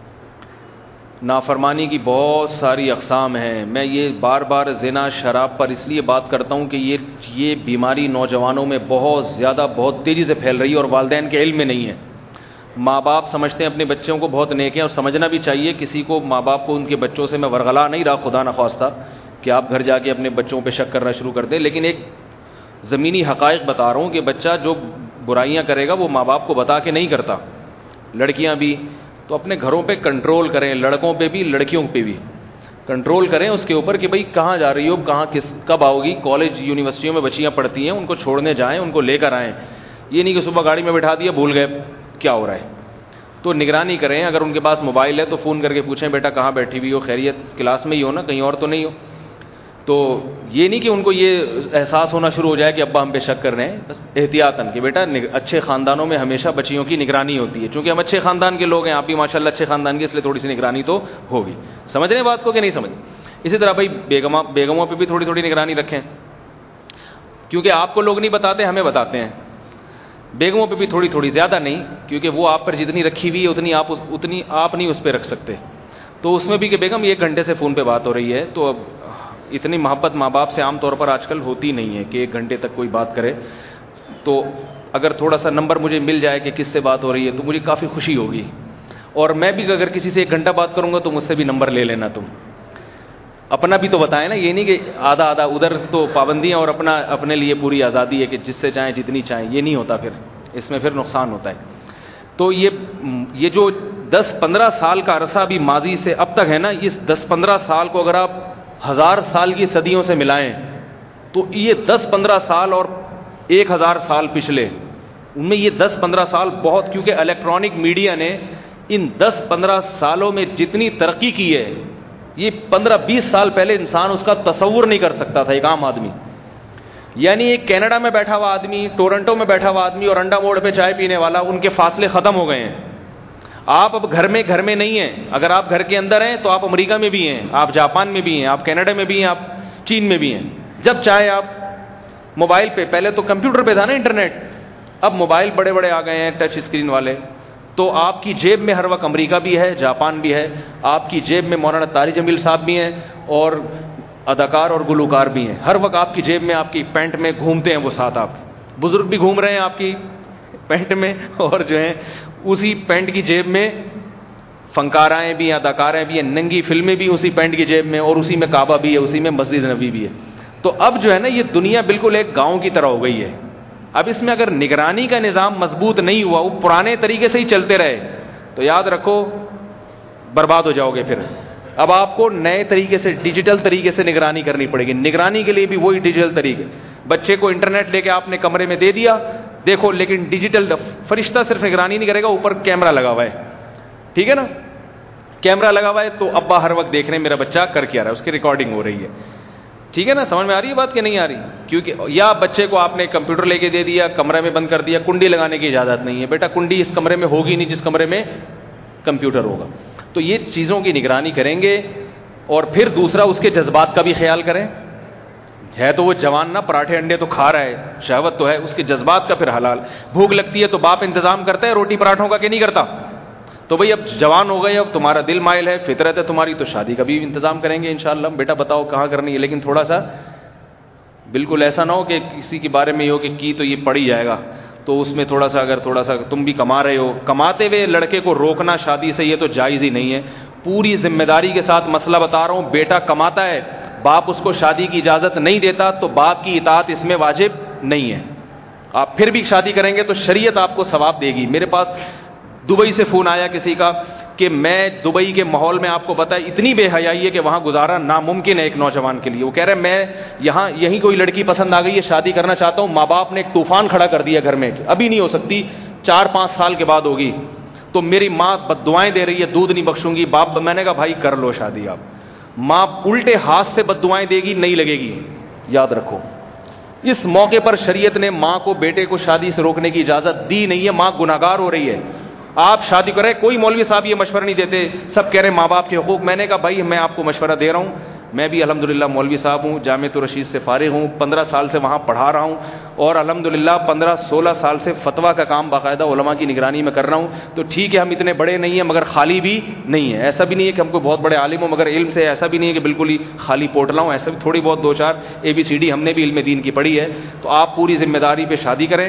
نافرمانی کی بہت ساری اقسام ہیں۔ میں یہ بار بار زنا، شراب پر اس لیے بات کرتا ہوں کہ یہ یہ بیماری نوجوانوں میں بہت زیادہ، بہت تیزی سے پھیل رہی ہے اور والدین کے علم میں نہیں ہے۔ ماں باپ سمجھتے ہیں اپنے بچوں کو بہت نیک ہیں، اور سمجھنا بھی چاہیے۔ کسی کو، ماں باپ کو ان کے بچوں سے میں ورغلا نہیں رہا، خدا نخواستہ کہ آپ گھر جا کے اپنے بچوں پہ شک کرنا شروع کر دیں، لیکن ایک زمینی حقائق بتا رہا ہوں کہ بچہ جو برائیاں کرے گا وہ ماں باپ کو بتا کے نہیں کرتا۔ لڑکیاں بھی تو اپنے گھروں پہ کنٹرول کریں، لڑکوں پہ بھی لڑکیوں پہ بھی کنٹرول کریں اس کے اوپر کہ بھئی کہاں جا رہی ہو، کہاں کس کب آؤ گی۔ کالج یونیورسٹیوں میں بچیاں پڑھتی ہیں، ان کو چھوڑنے جائیں، ان کو لے کر آئیں۔ یہ نہیں کہ صبح گاڑی میں بٹھا دیا، بھول گئے کیا ہو رہا ہے۔ تو نگرانی کریں۔ اگر ان کے پاس موبائل ہے تو فون کر کے پوچھیں بیٹا کہاں بیٹھی ہوئی ہو، خیریت، کلاس میں ہی ہو نا، کہیں اور تو نہیں ہو۔ تو یہ نہیں کہ ان کو یہ احساس ہونا شروع ہو جائے کہ ابا ہم پہ شک کر رہے ہیں، بس احتیاطاً کہ بیٹا اچھے خاندانوں میں ہمیشہ بچیوں کی نگرانی ہوتی ہے، چونکہ ہم اچھے خاندان کے لوگ ہیں، آپ بھی ماشاءاللہ اچھے خاندان کے، اس لیے تھوڑی سی نگرانی تو ہوگی۔ سمجھ رہے ہیں بات کو کہ نہیں سمجھ؟ اسی طرح بھائی بیگموں بیگموں پہ بھی تھوڑی تھوڑی نگرانی رکھیں، کیونکہ آپ کو لوگ نہیں بتاتے، ہمیں بتاتے ہیں۔ بیگموں پہ بھی تھوڑی تھوڑی، زیادہ نہیں، کیونکہ وہ آپ پر جتنی رکھی ہوئی ہے اتنی آپ اتنی آپ نہیں اس پہ رکھ سکتے۔ تو اس میں بھی کہ بیگم ایک گھنٹے سے فون پہ بات ہو رہی ہے، تو اب اتنی محبت ماں باپ سے عام طور پر آج کل ہوتی نہیں ہے کہ ایک گھنٹے تک کوئی بات کرے۔ تو اگر تھوڑا سا نمبر مجھے مل جائے کہ کس سے بات ہو رہی ہے تو مجھے کافی خوشی ہوگی، اور میں بھی اگر کسی سے ایک گھنٹہ بات کروں گا تو مجھ سے بھی نمبر لے لینا تم۔ اپنا بھی تو بتائیں نا، یہ نہیں کہ آدھا آدھا، ادھر تو پابندیاں اور اپنا اپنے لیے پوری آزادی ہے کہ جس سے چاہیں جتنی چاہیں، یہ نہیں ہوتا، پھر اس میں پھر نقصان ہوتا ہے۔ تو یہ یہ جو دس پندرہ سال کا عرصہ بھی ماضی سے اب تک ہے نا، اس دس پندرہ سال کو اگر آپ ہزار سال کی صدیوں سے ملائیں تو یہ دس پندرہ سال اور ایک ہزار سال پچھلے، ان میں یہ دس پندرہ سال بہت، کیونکہ الیکٹرانک میڈیا نے ان دس پندرہ سالوں میں جتنی ترقی کی ہے، یہ پندرہ بیس سال پہلے انسان اس کا تصور نہیں کر سکتا تھا، ایک عام آدمی۔ یعنی ایک کینیڈا میں بیٹھا ہوا آدمی، ٹورنٹو میں بیٹھا ہوا آدمی اور انڈا موڑ پہ چائے پینے والا، ان کے فاصلے ختم ہو گئے ہیں۔ آپ اب گھر میں گھر میں نہیں ہیں، اگر آپ گھر کے اندر ہیں تو آپ امریکہ میں بھی ہیں، آپ جاپان میں بھی ہیں، آپ کینیڈا میں بھی ہیں، آپ چین میں بھی ہیں۔ جب چاہے آپ موبائل پہ، پہلے تو کمپیوٹر پہ تھا نا انٹرنیٹ، اب موبائل بڑے بڑے آ گئے ہیں ٹچ اسکرین والے، تو آپ کی جیب میں ہر وقت امریکہ بھی ہے، جاپان بھی ہے، آپ کی جیب میں مولانا طارق جمیل صاحب بھی ہیں اور اداکار اور گلوکار بھی ہیں، ہر وقت آپ کی جیب میں، آپ کی پینٹ میں گھومتے ہیں وہ ساتھ، آپ بزرگ بھی گھوم رہے ہیں آپ کی پینٹ میں، اور جو ہے اسی پینٹ کی جیب میں فنکارائیں بھی ہیں، اداکاریں بھی ہیں، ننگی فلمیں بھی اسی پینٹ کی جیب میں، اور اسی میں کعبہ بھی ہے، اسی میں مسجد نبوی بھی ہے۔ تو اب جو ہے نا یہ دنیا بالکل ایک گاؤں کی طرح ہو گئی ہے۔ اب اس میں اگر نگرانی کا نظام مضبوط نہیں ہوا، وہ پرانے طریقے سے ہی چلتے رہے تو یاد رکھو برباد ہو جاؤ گے۔ پھر اب آپ کو نئے طریقے سے، ڈیجیٹل طریقے سے نگرانی کرنی پڑے گی۔ نگرانی کے لیے بھی وہی ڈیجیٹل طریقے، بچے کو انٹرنیٹ لے کے آپ نے کمرے میں دے دیا، دیکھو، لیکن ڈیجیٹل فرشتہ صرف نگرانی نہیں کرے گا، اوپر کیمرہ لگا ہوا ہے، ٹھیک ہے نا، کیمرہ لگا ہوا ہے تو ابا ہر وقت دیکھ رہے ہیں میرا بچہ کر کیا رہا ہے، اس کی ریکارڈنگ ہو رہی ہے، ٹھیک ہے نا، سمجھ میں آ رہی ہے بات کہ نہیں آ رہی؟ کیونکہ یا بچے کو آپ نے کمپیوٹر لے کے دے دیا، کمرے میں بند کر دیا، کنڈی لگانے کی اجازت نہیں ہے، بیٹا کنڈی اس کمرے میں ہوگی نہیں جس کمرے میں کمپیوٹر ہوگا۔ تو یہ چیزوں کی نگرانی کریں گے، اور پھر دوسرا اس کے جذبات کا بھی خیال کریں۔ ہے تو وہ جوان نا، پراٹھے انڈے تو کھا رہا ہے، شہوت تو ہے، اس کے جذبات کا پھر حلال۔ بھوک لگتی ہے تو باپ انتظام کرتا ہے روٹی پراٹھوں کا کہ نہیں کرتا؟ تو بھئی اب جوان ہو گئے، اب تمہارا دل مائل ہے، فطرت ہے تمہاری، تو شادی کا بھی انتظام کریں گے انشاءاللہ۔ بیٹا بتاؤ کہاں کرنی ہے، لیکن تھوڑا سا بالکل ایسا نہ ہو کہ کسی کے بارے میں یہ ہو کہ کی تو یہ پڑ ہی جائے گا، تو اس میں تھوڑا سا، اگر تھوڑا سا تم بھی کما رہے ہو، کماتے ہوئے لڑکے کو روکنا شادی سے یہ تو جائز ہی نہیں ہے۔ پوری ذمہ داری کے ساتھ مسئلہ بتا رہا ہوں، بیٹا کماتا ہے، باپ اس کو شادی کی اجازت نہیں دیتا تو باپ کی اطاعت اس میں واجب نہیں ہے۔ آپ پھر بھی شادی کریں گے تو شریعت آپ کو ثواب دے گی۔ میرے پاس دبئی سے فون آیا کسی کا کہ میں دبئی کے ماحول میں آپ کو پتا ہے اتنی بے حیائی ہے کہ وہاں گزارا ناممکن ہے ایک نوجوان کے لیے. وہ کہہ رہے ہیں میں یہاں یہیں کوئی لڑکی پسند آ گئی ہے, شادی کرنا چاہتا ہوں, ماں باپ نے ایک طوفان کھڑا کر دیا گھر میں, ابھی نہیں ہو سکتی, چار پانچ سال کے بعد ہوگی, تو میری ماں بد دعائیں دے رہی ہے, دودھ نہیں بخشوں گی. باپ میں نے کہا بھائی کر لو شادی. آپ ماں الٹے ہاتھ سے بد دعائیں دے گی, نہیں لگے گی, یاد رکھو. اس موقع پر شریعت نے ماں کو بیٹے کو شادی سے روکنے کی اجازت دی نہیں ہے. ماں گناہگار ہو رہی ہے, آپ شادی کریں. کوئی مولوی صاحب یہ مشورہ نہیں دیتے, سب کہہ رہے ہیں ماں باپ کے حقوق. میں نے کہا بھائی میں آپ کو مشورہ دے رہا ہوں, میں بھی الحمدللہ مولوی صاحب ہوں, جامعۃ الرشید سے فارغ ہوں, پندرہ سال سے وہاں پڑھا رہا ہوں, اور الحمدللہ پندرہ سولہ سال سے فتویٰ کا کام باقاعدہ علماء کی نگرانی میں کر رہا ہوں. تو ٹھیک ہے ہم اتنے بڑے نہیں ہیں مگر خالی بھی نہیں ہے. ایسا بھی نہیں ہے کہ ہم کو بہت بڑے عالم ہوں مگر علم سے ایسا بھی نہیں ہے کہ بالکل ہی خالی پوٹلا ہوں. ایسا بھی تھوڑی بہت دو چار اے بی سی ڈی ہم نے بھی علم دین کی پڑھی ہے. تو آپ پوری ذمہ داری پہ شادی کریں,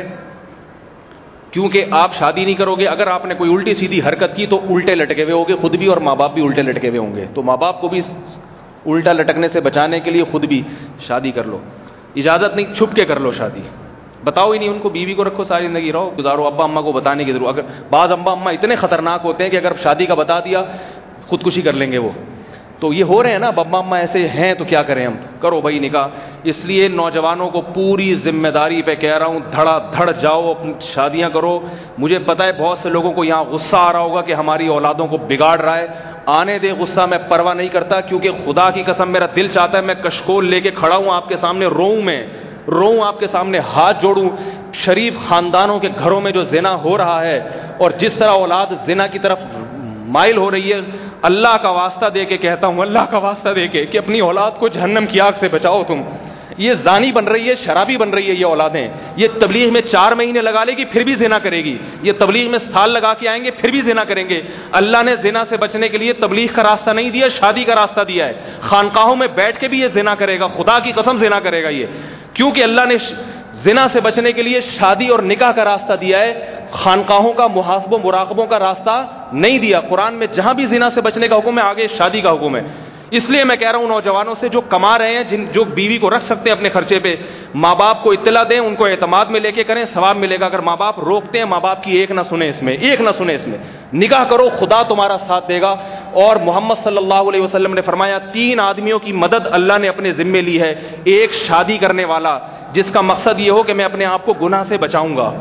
کیونکہ آپ شادی نہیں کرو گے, اگر آپ نے کوئی الٹی سیدھی حرکت کی تو الٹے لٹکے ہوئے ہوگے خود بھی, اور ماں باپ بھی الٹے لٹکے ہوئے ہوں گے. تو ماں باپ کو بھی الٹا لٹکنے سے بچانے کے لیے خود بھی شادی کر لو. اجازت نہیں, چھپ کے کر لو شادی, بتاؤ ہی نہیں ان کو, بیوی کو رکھو ساری زندگی رہو گزارو. ابا اماں کو بتانے کی ضرورت, اگر بعض ابا اماں اتنے خطرناک ہوتے ہیں کہ اگر شادی کا بتا دیا خودکشی کر لیں گے وہ. تو یہ ہو رہے ہیں نا ابا اماں ایسے ہیں, تو کیا کریں ہم, کرو بھائی نکاح. اس لیے نوجوانوں کو پوری ذمہ داری پہ کہہ رہا ہوں, دھڑا دھڑ جاؤ اپنی شادیاں کرو. مجھے پتا ہے بہت سے لوگوں کو یہاں غصہ آ رہا ہوگا کہ ہماری اولادوں کو بگاڑ رہا ہے. آنے دے غصہ, میں پرواہ نہیں کرتا, کیونکہ خدا کی قسم میرا دل چاہتا ہے میں کشکول لے کے کھڑا ہوں آپ کے سامنے, روؤں میں روؤں آپ کے سامنے, ہاتھ جوڑوں. شریف خاندانوں کے گھروں میں جو زنا ہو رہا ہے اور جس طرح اولاد زنا کی طرف مائل ہو رہی ہے, اللہ کا واسطہ دے کے کہتا ہوں, اللہ کا واسطہ دے کے کہ اپنی اولاد کو جہنم کی آگ سے بچاؤ. تم یہ زانی بن رہی ہے, شرابی بن رہی ہے یہ اولادیں. یہ تبلیغ میں چار مہینے لگا لے گی پھر بھی زنا کرے گی, یہ تبلیغ میں سال لگا کے آئیں گے پھر بھی زنا کریں گے. اللہ نے زنا سے بچنے کے لیے تبلیغ کا راستہ نہیں دیا, شادی کا راستہ دیا ہے. خانقاہوں میں بیٹھ کے بھی یہ زنا کرے گا, خدا کی قسم زنا کرے گا یہ, کیونکہ اللہ نے زنا سے بچنے کے لیے شادی اور نکاح کا راستہ دیا ہے, خانقاہوں کا محاسبوں مراقبوں کا راستہ نہیں دیا. قرآن میں جہاں بھی زنا سے بچنے کا حکم ہے آگے شادی کا حکم ہے. اس لیے میں کہہ رہا ہوں نوجوانوں سے جو کما رہے ہیں, جن جو بیوی کو رکھ سکتے ہیں اپنے خرچے پہ, ماں باپ کو اطلاع دیں, ان کو اعتماد میں لے کے کریں, ثواب ملے گا. اگر ماں باپ روکتے ہیں, ماں باپ کی ایک نہ سنیں, اس میں ایک نہ سنیں, اس میں نکاح کرو, خدا تمہارا ساتھ دے گا. اور محمد صلی اللہ علیہ وسلم نے فرمایا تین آدمیوں کی مدد اللہ نے اپنے ذمے لی ہے. ایک شادی کرنے والا جس کا مقصد یہ ہو کہ میں اپنے آپ کو گناہ سے بچاؤں گا,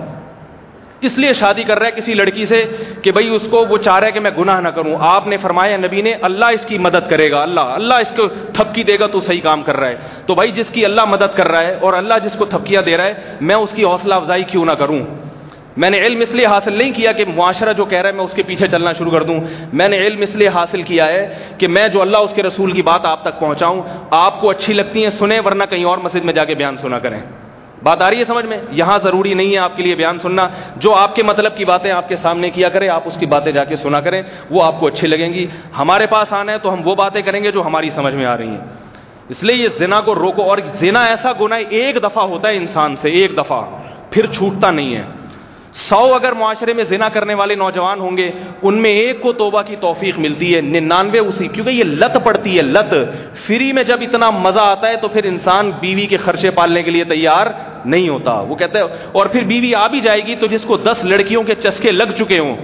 اس لیے شادی کر رہا ہے کسی لڑکی سے کہ بھئی اس کو وہ چاہ رہا ہے کہ میں گناہ نہ کروں. آپ نے فرمایا نبی نے, اللہ اس کی مدد کرے گا, اللہ اللہ اس کو تھپکی دے گا, تو صحیح کام کر رہا ہے. تو بھائی جس کی اللہ مدد کر رہا ہے اور اللہ جس کو تھپکیاں دے رہا ہے, میں اس کی حوصلہ افزائی کیوں نہ کروں. میں نے علم اس لیے حاصل نہیں کیا کہ معاشرہ جو کہہ رہا ہے میں اس کے پیچھے چلنا شروع کر دوں. میں نے علم اس لیے حاصل کیا ہے کہ میں جو اللہ اس کے رسول کی بات آپ تک پہنچاؤں. آپ کو اچھی لگتی ہیں سنیں, ورنہ کہیں اور مسجد میں جا کے بیان سنا کریں. بات آ رہی ہے سمجھ میں؟ یہاں ضروری نہیں ہے آپ کے لیے بیان سننا, جو آپ کے مطلب کی باتیں آپ کے سامنے کیا کرے, آپ اس کی باتیں جا کے سنا کریں, وہ آپ کو اچھی لگیں گی. ہمارے پاس آنا ہے تو ہم وہ باتیں کریں گے جو ہماری سمجھ میں آ رہی ہیں. اس لیے یہ زنا کو روکو. اور زنا ایسا گناہ ایک دفعہ ہوتا ہے انسان سے, ایک دفعہ, پھر چھوٹتا نہیں ہے. سو اگر معاشرے میں زنا کرنے والے نوجوان ہوں گے, ان میں ایک کو توبہ کی توفیق ملتی ہے, ننانوے اسی, کیونکہ یہ لت پڑتی ہے, لت. فری میں جب اتنا مزہ آتا ہے تو پھر انسان بیوی کے خرچے پالنے کے لیے تیار نہیں ہوتا. وہ کہتے ہیں, اور پھر بیوی آ بھی جائے گی تو جس کو دس لڑکیوں کے چسکے لگ چکے ہوں,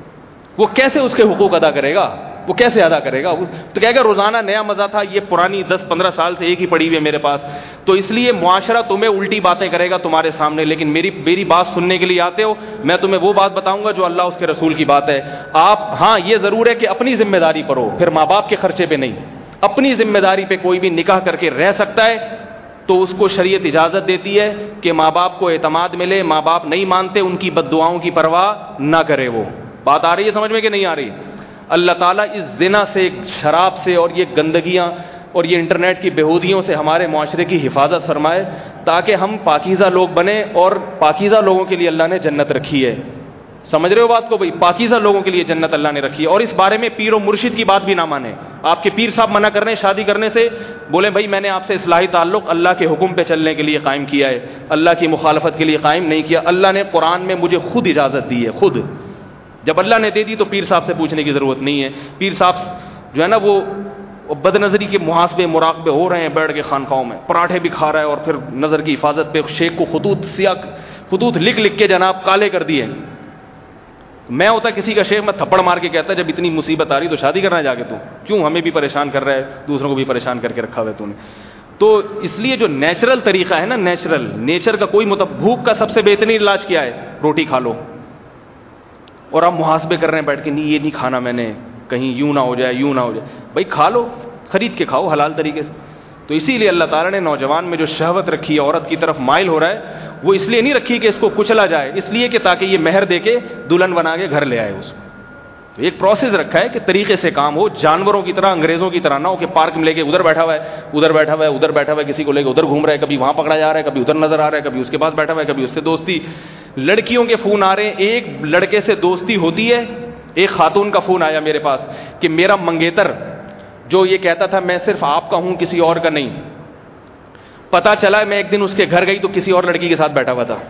وہ کیسے اس کے حقوق ادا کرے گا؟ وہ کیسے ادا کرے گا؟ تو کہے گا روزانہ نیا مزہ تھا, یہ پرانی دس پندرہ سال سے ایک ہی پڑی ہوئی ہے میرے پاس. تو اس لیے معاشرہ تمہیں الٹی باتیں کرے گا تمہارے سامنے, لیکن میری میری بات سننے کے لیے آتے ہو, میں تمہیں وہ بات بتاؤں گا جو اللہ اس کے رسول کی بات ہے. آپ ہاں یہ ضرور ہے کہ اپنی ذمہ داری پر ہو, پھر ماں باپ کے خرچے پہ نہیں. اپنی ذمہ داری پہ کوئی بھی نکاح کر کے رہ سکتا ہے تو اس کو شریعت اجازت دیتی ہے کہ ماں باپ کو اعتماد ملے. ماں باپ نہیں مانتے, ان کی بد دعاؤں کی پرواہ نہ کرے. وہ بات آ رہی ہے سمجھ میں کہ نہیں آ رہی؟ اللہ تعالیٰ اس زنا سے, شراب سے اور یہ گندگیاں اور یہ انٹرنیٹ کی بےہودیوں سے ہمارے معاشرے کی حفاظت فرمائے, تاکہ ہم پاکیزہ لوگ بنیں. اور پاکیزہ لوگوں کے لیے اللہ نے جنت رکھی ہے. سمجھ رہے ہو بات کو بھائی؟ پاکیزہ لوگوں کے لیے جنت اللہ نے رکھی ہے. اور اس بارے میں پیر و مرشد کی بات بھی نہ مانیں. آپ کے پیر صاحب منع کر رہے ہیں شادی کرنے سے, بولیں بھائی میں نے آپ سے اصلاحی تعلق اللہ کے حکم پہ چلنے کے لیے قائم کیا ہے, اللہ کی مخالفت کے لیے قائم نہیں کیا. اللہ نے قرآن میں مجھے خود اجازت دی ہے, خود. جب اللہ نے دے دی تو پیر صاحب سے پوچھنے کی ضرورت نہیں ہے. پیر صاحب جو ہے نا وہ بد نظری کے محاسبے مراقبے ہو رہے ہیں بیٹھ کے خانقاہوں میں, پراٹھے بھی کھا رہا ہے اور پھر نظر کی حفاظت پہ شیخ کو خطوط سیاہ خطوط لکھ لکھ کے جناب کالے کر دیے. میں ہوتا کسی کا شیخ، میں تھپڑ مار کے کہتا جب اتنی مصیبت آ رہی تو شادی کرنا جا کے تو کیوں ہمیں بھی پریشان کر رہا ہے، دوسروں کو بھی پریشان کر کے رکھا ہوا ہے تو نے. تو اس لیے جو نیچرل طریقہ ہے نا، نیچرل نیچر کا کوئی مطلب، بھوک کا سب سے بہترین علاج کیا ہے؟ روٹی کھا لو. اور آپ محاسبے کر رہے ہیں بیٹھ کے، نہیں یہ نہیں کھانا میں نے، کہیں یوں نہ ہو جائے یوں نہ ہو جائے. بھائی کھا لو، خرید کے کھاؤ حلال طریقے سے. تو اسی لیے اللہ تعالیٰ نے نوجوان میں جو شہوت رکھی ہے، عورت کی طرف مائل ہو رہا ہے، وہ اس لیے نہیں رکھی کہ اس کو کچلا جائے، اس لیے کہ تاکہ یہ مہر دے کے دلہن بنا کے گھر لے آئے اس کو. تو ایک پروسیس رکھا ہے کہ طریقے سے کام ہو، جانوروں کی طرح، انگریزوں کی طرح نہ ہو کہ پارک میں لے کے ادھر بیٹھا ہوا ہے ادھر بیٹھا ہوا ہے ادھر بیٹھا ہوا ہے، کسی کو لے کے ادھر گھوم رہا ہے، کبھی وہاں پکڑا جا رہا ہے، کبھی ادھر نظر آ رہا ہے، کبھی اس کے پاس بیٹھا ہوا ہے، کبھی اس سے دوستی. لڑکیوں کے فون آ رہے ہیں، ایک لڑکے سے دوستی ہوتی ہے. ایک خاتون کا فون آیا میرے پاس کہ میرا منگیتر جو یہ کہتا تھا میں صرف آپ کا ہوں کسی اور کا نہیں، پتا چلا میں ایک دن اس کے گھر گئی تو کسی اور لڑکی کے ساتھ بیٹھا ہوا تھا.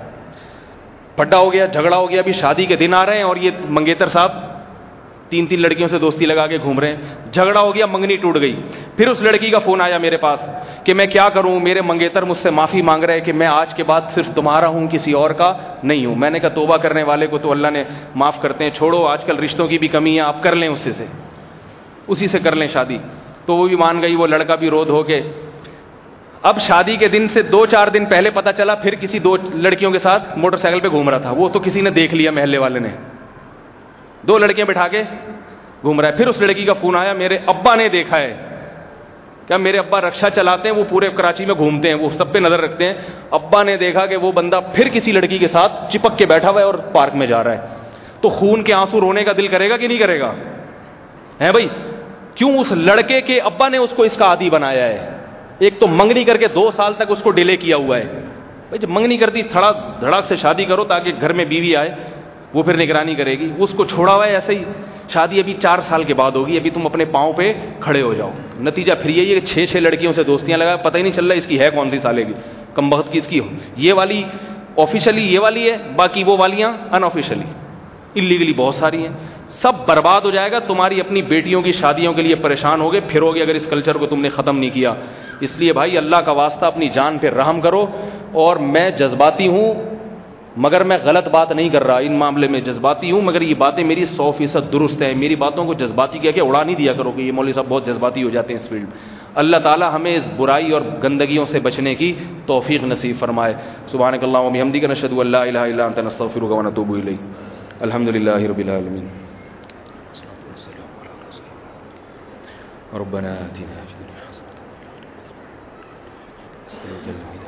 پھڈا ہو گیا، جھگڑا ہو گیا. ابھی شادی کے دن آ رہے ہیں اور یہ منگیتر صاحب تین تین لڑکیوں سے دوستی لگا کے گھوم رہے ہیں. جھگڑا ہو گیا، منگنی ٹوٹ گئی. پھر اس لڑکی کا فون آیا میرے پاس کہ میں کیا کروں، میرے منگیتر مجھ سے معافی مانگ رہے کہ میں آج کے بعد صرف تمہارا ہوں کسی اور کا نہیں ہوں. میں نے کہا توبہ کرنے والے کو تو اللہ نے معاف کرتے ہیں، چھوڑو آج کل رشتوں کی بھی کمی ہے، آپ کر لیں اسی سے اسی سے کر لیں شادی. تو وہ بھی مان گئی، وہ لڑکا بھی رو دھو کے. اب شادی کے دن سے دو چار دن پہلے پتا چلا پھر کسی دو لڑکیوں کے ساتھ موٹر سائیکل پہ گھوم رہا تھا. وہ تو کسی نے دیکھ لیا، محلے والے نے، دو لڑکیاں بٹھا کے گھوم رہا ہے. پھر اس لڑکی کا فون آیا، میرے ابا نے دیکھا ہے. کیا میرے ابا رکشا چلاتے ہیں، وہ پورے کراچی میں گھومتے ہیں، وہ سب پہ نظر رکھتے ہیں. ابا نے دیکھا کہ وہ بندہ پھر کسی لڑکی کے ساتھ چپک کے بیٹھا ہوا ہے اور پارک میں جا رہا ہے. تو خون کے آنسو رونے کا دل کرے گا کہ نہیں کرے گا؟ ہے بھائی، کیوں اس لڑکے کے ابا نے اس کو اس کا عادی بنایا ہے. ایک تو منگنی کر کے دو سال تک اس کو ڈیلے کیا ہوا ہے. بھائی جب منگنی کرتی تھڑا دھڑاک سے شادی کرو تاکہ گھر میں بیوی آئے، وہ پھر نگرانی کرے گی. اس کو چھوڑا ہوا ہے ایسے ہی. شادی ابھی چار سال کے بعد ہوگی، ابھی تم اپنے پاؤں پہ کھڑے ہو جاؤ. نتیجہ پھر یہی ہے کہ چھ چھ لڑکیوں سے دوستیاں لگا، پتہ ہی نہیں چل رہا اس کی ہے کون سی سالے کی، کم بخت کی اس کی یہ والی آفیشلی یہ والی ہے، باقی وہ والیاں ان آفیشلی اللیگلی بہت ساری ہیں. سب برباد ہو جائے گا. تمہاری اپنی بیٹیوں کی شادیوں کے لیے پریشان ہوگے پھروگے اگر اس کلچر کو تم نے ختم نہیں کیا. اس لیے بھائی اللہ کا واسطہ اپنی جان پہ رحم کرو. اور میں جذباتی ہوں مگر میں غلط بات نہیں کر رہا، ان معاملے میں جذباتی ہوں مگر یہ باتیں میری سو فیصد درست ہیں. میری باتوں کو جذباتی کیا کہ اڑا نہیں دیا کرو کہ یہ مولوی صاحب بہت جذباتی ہو جاتے ہیں اس فیلڈ میں. اللہ تعالی ہمیں اس برائی اور گندگیوں سے بچنے کی توفیق نصیب فرمائے. سبحانک اللہم و بحمدک، نشہد ان لا الہ الا انت، نستغفرک و نتوب الیک. الحمدللہ رب العالمین. ربنا آتنا في الدنيا حسنة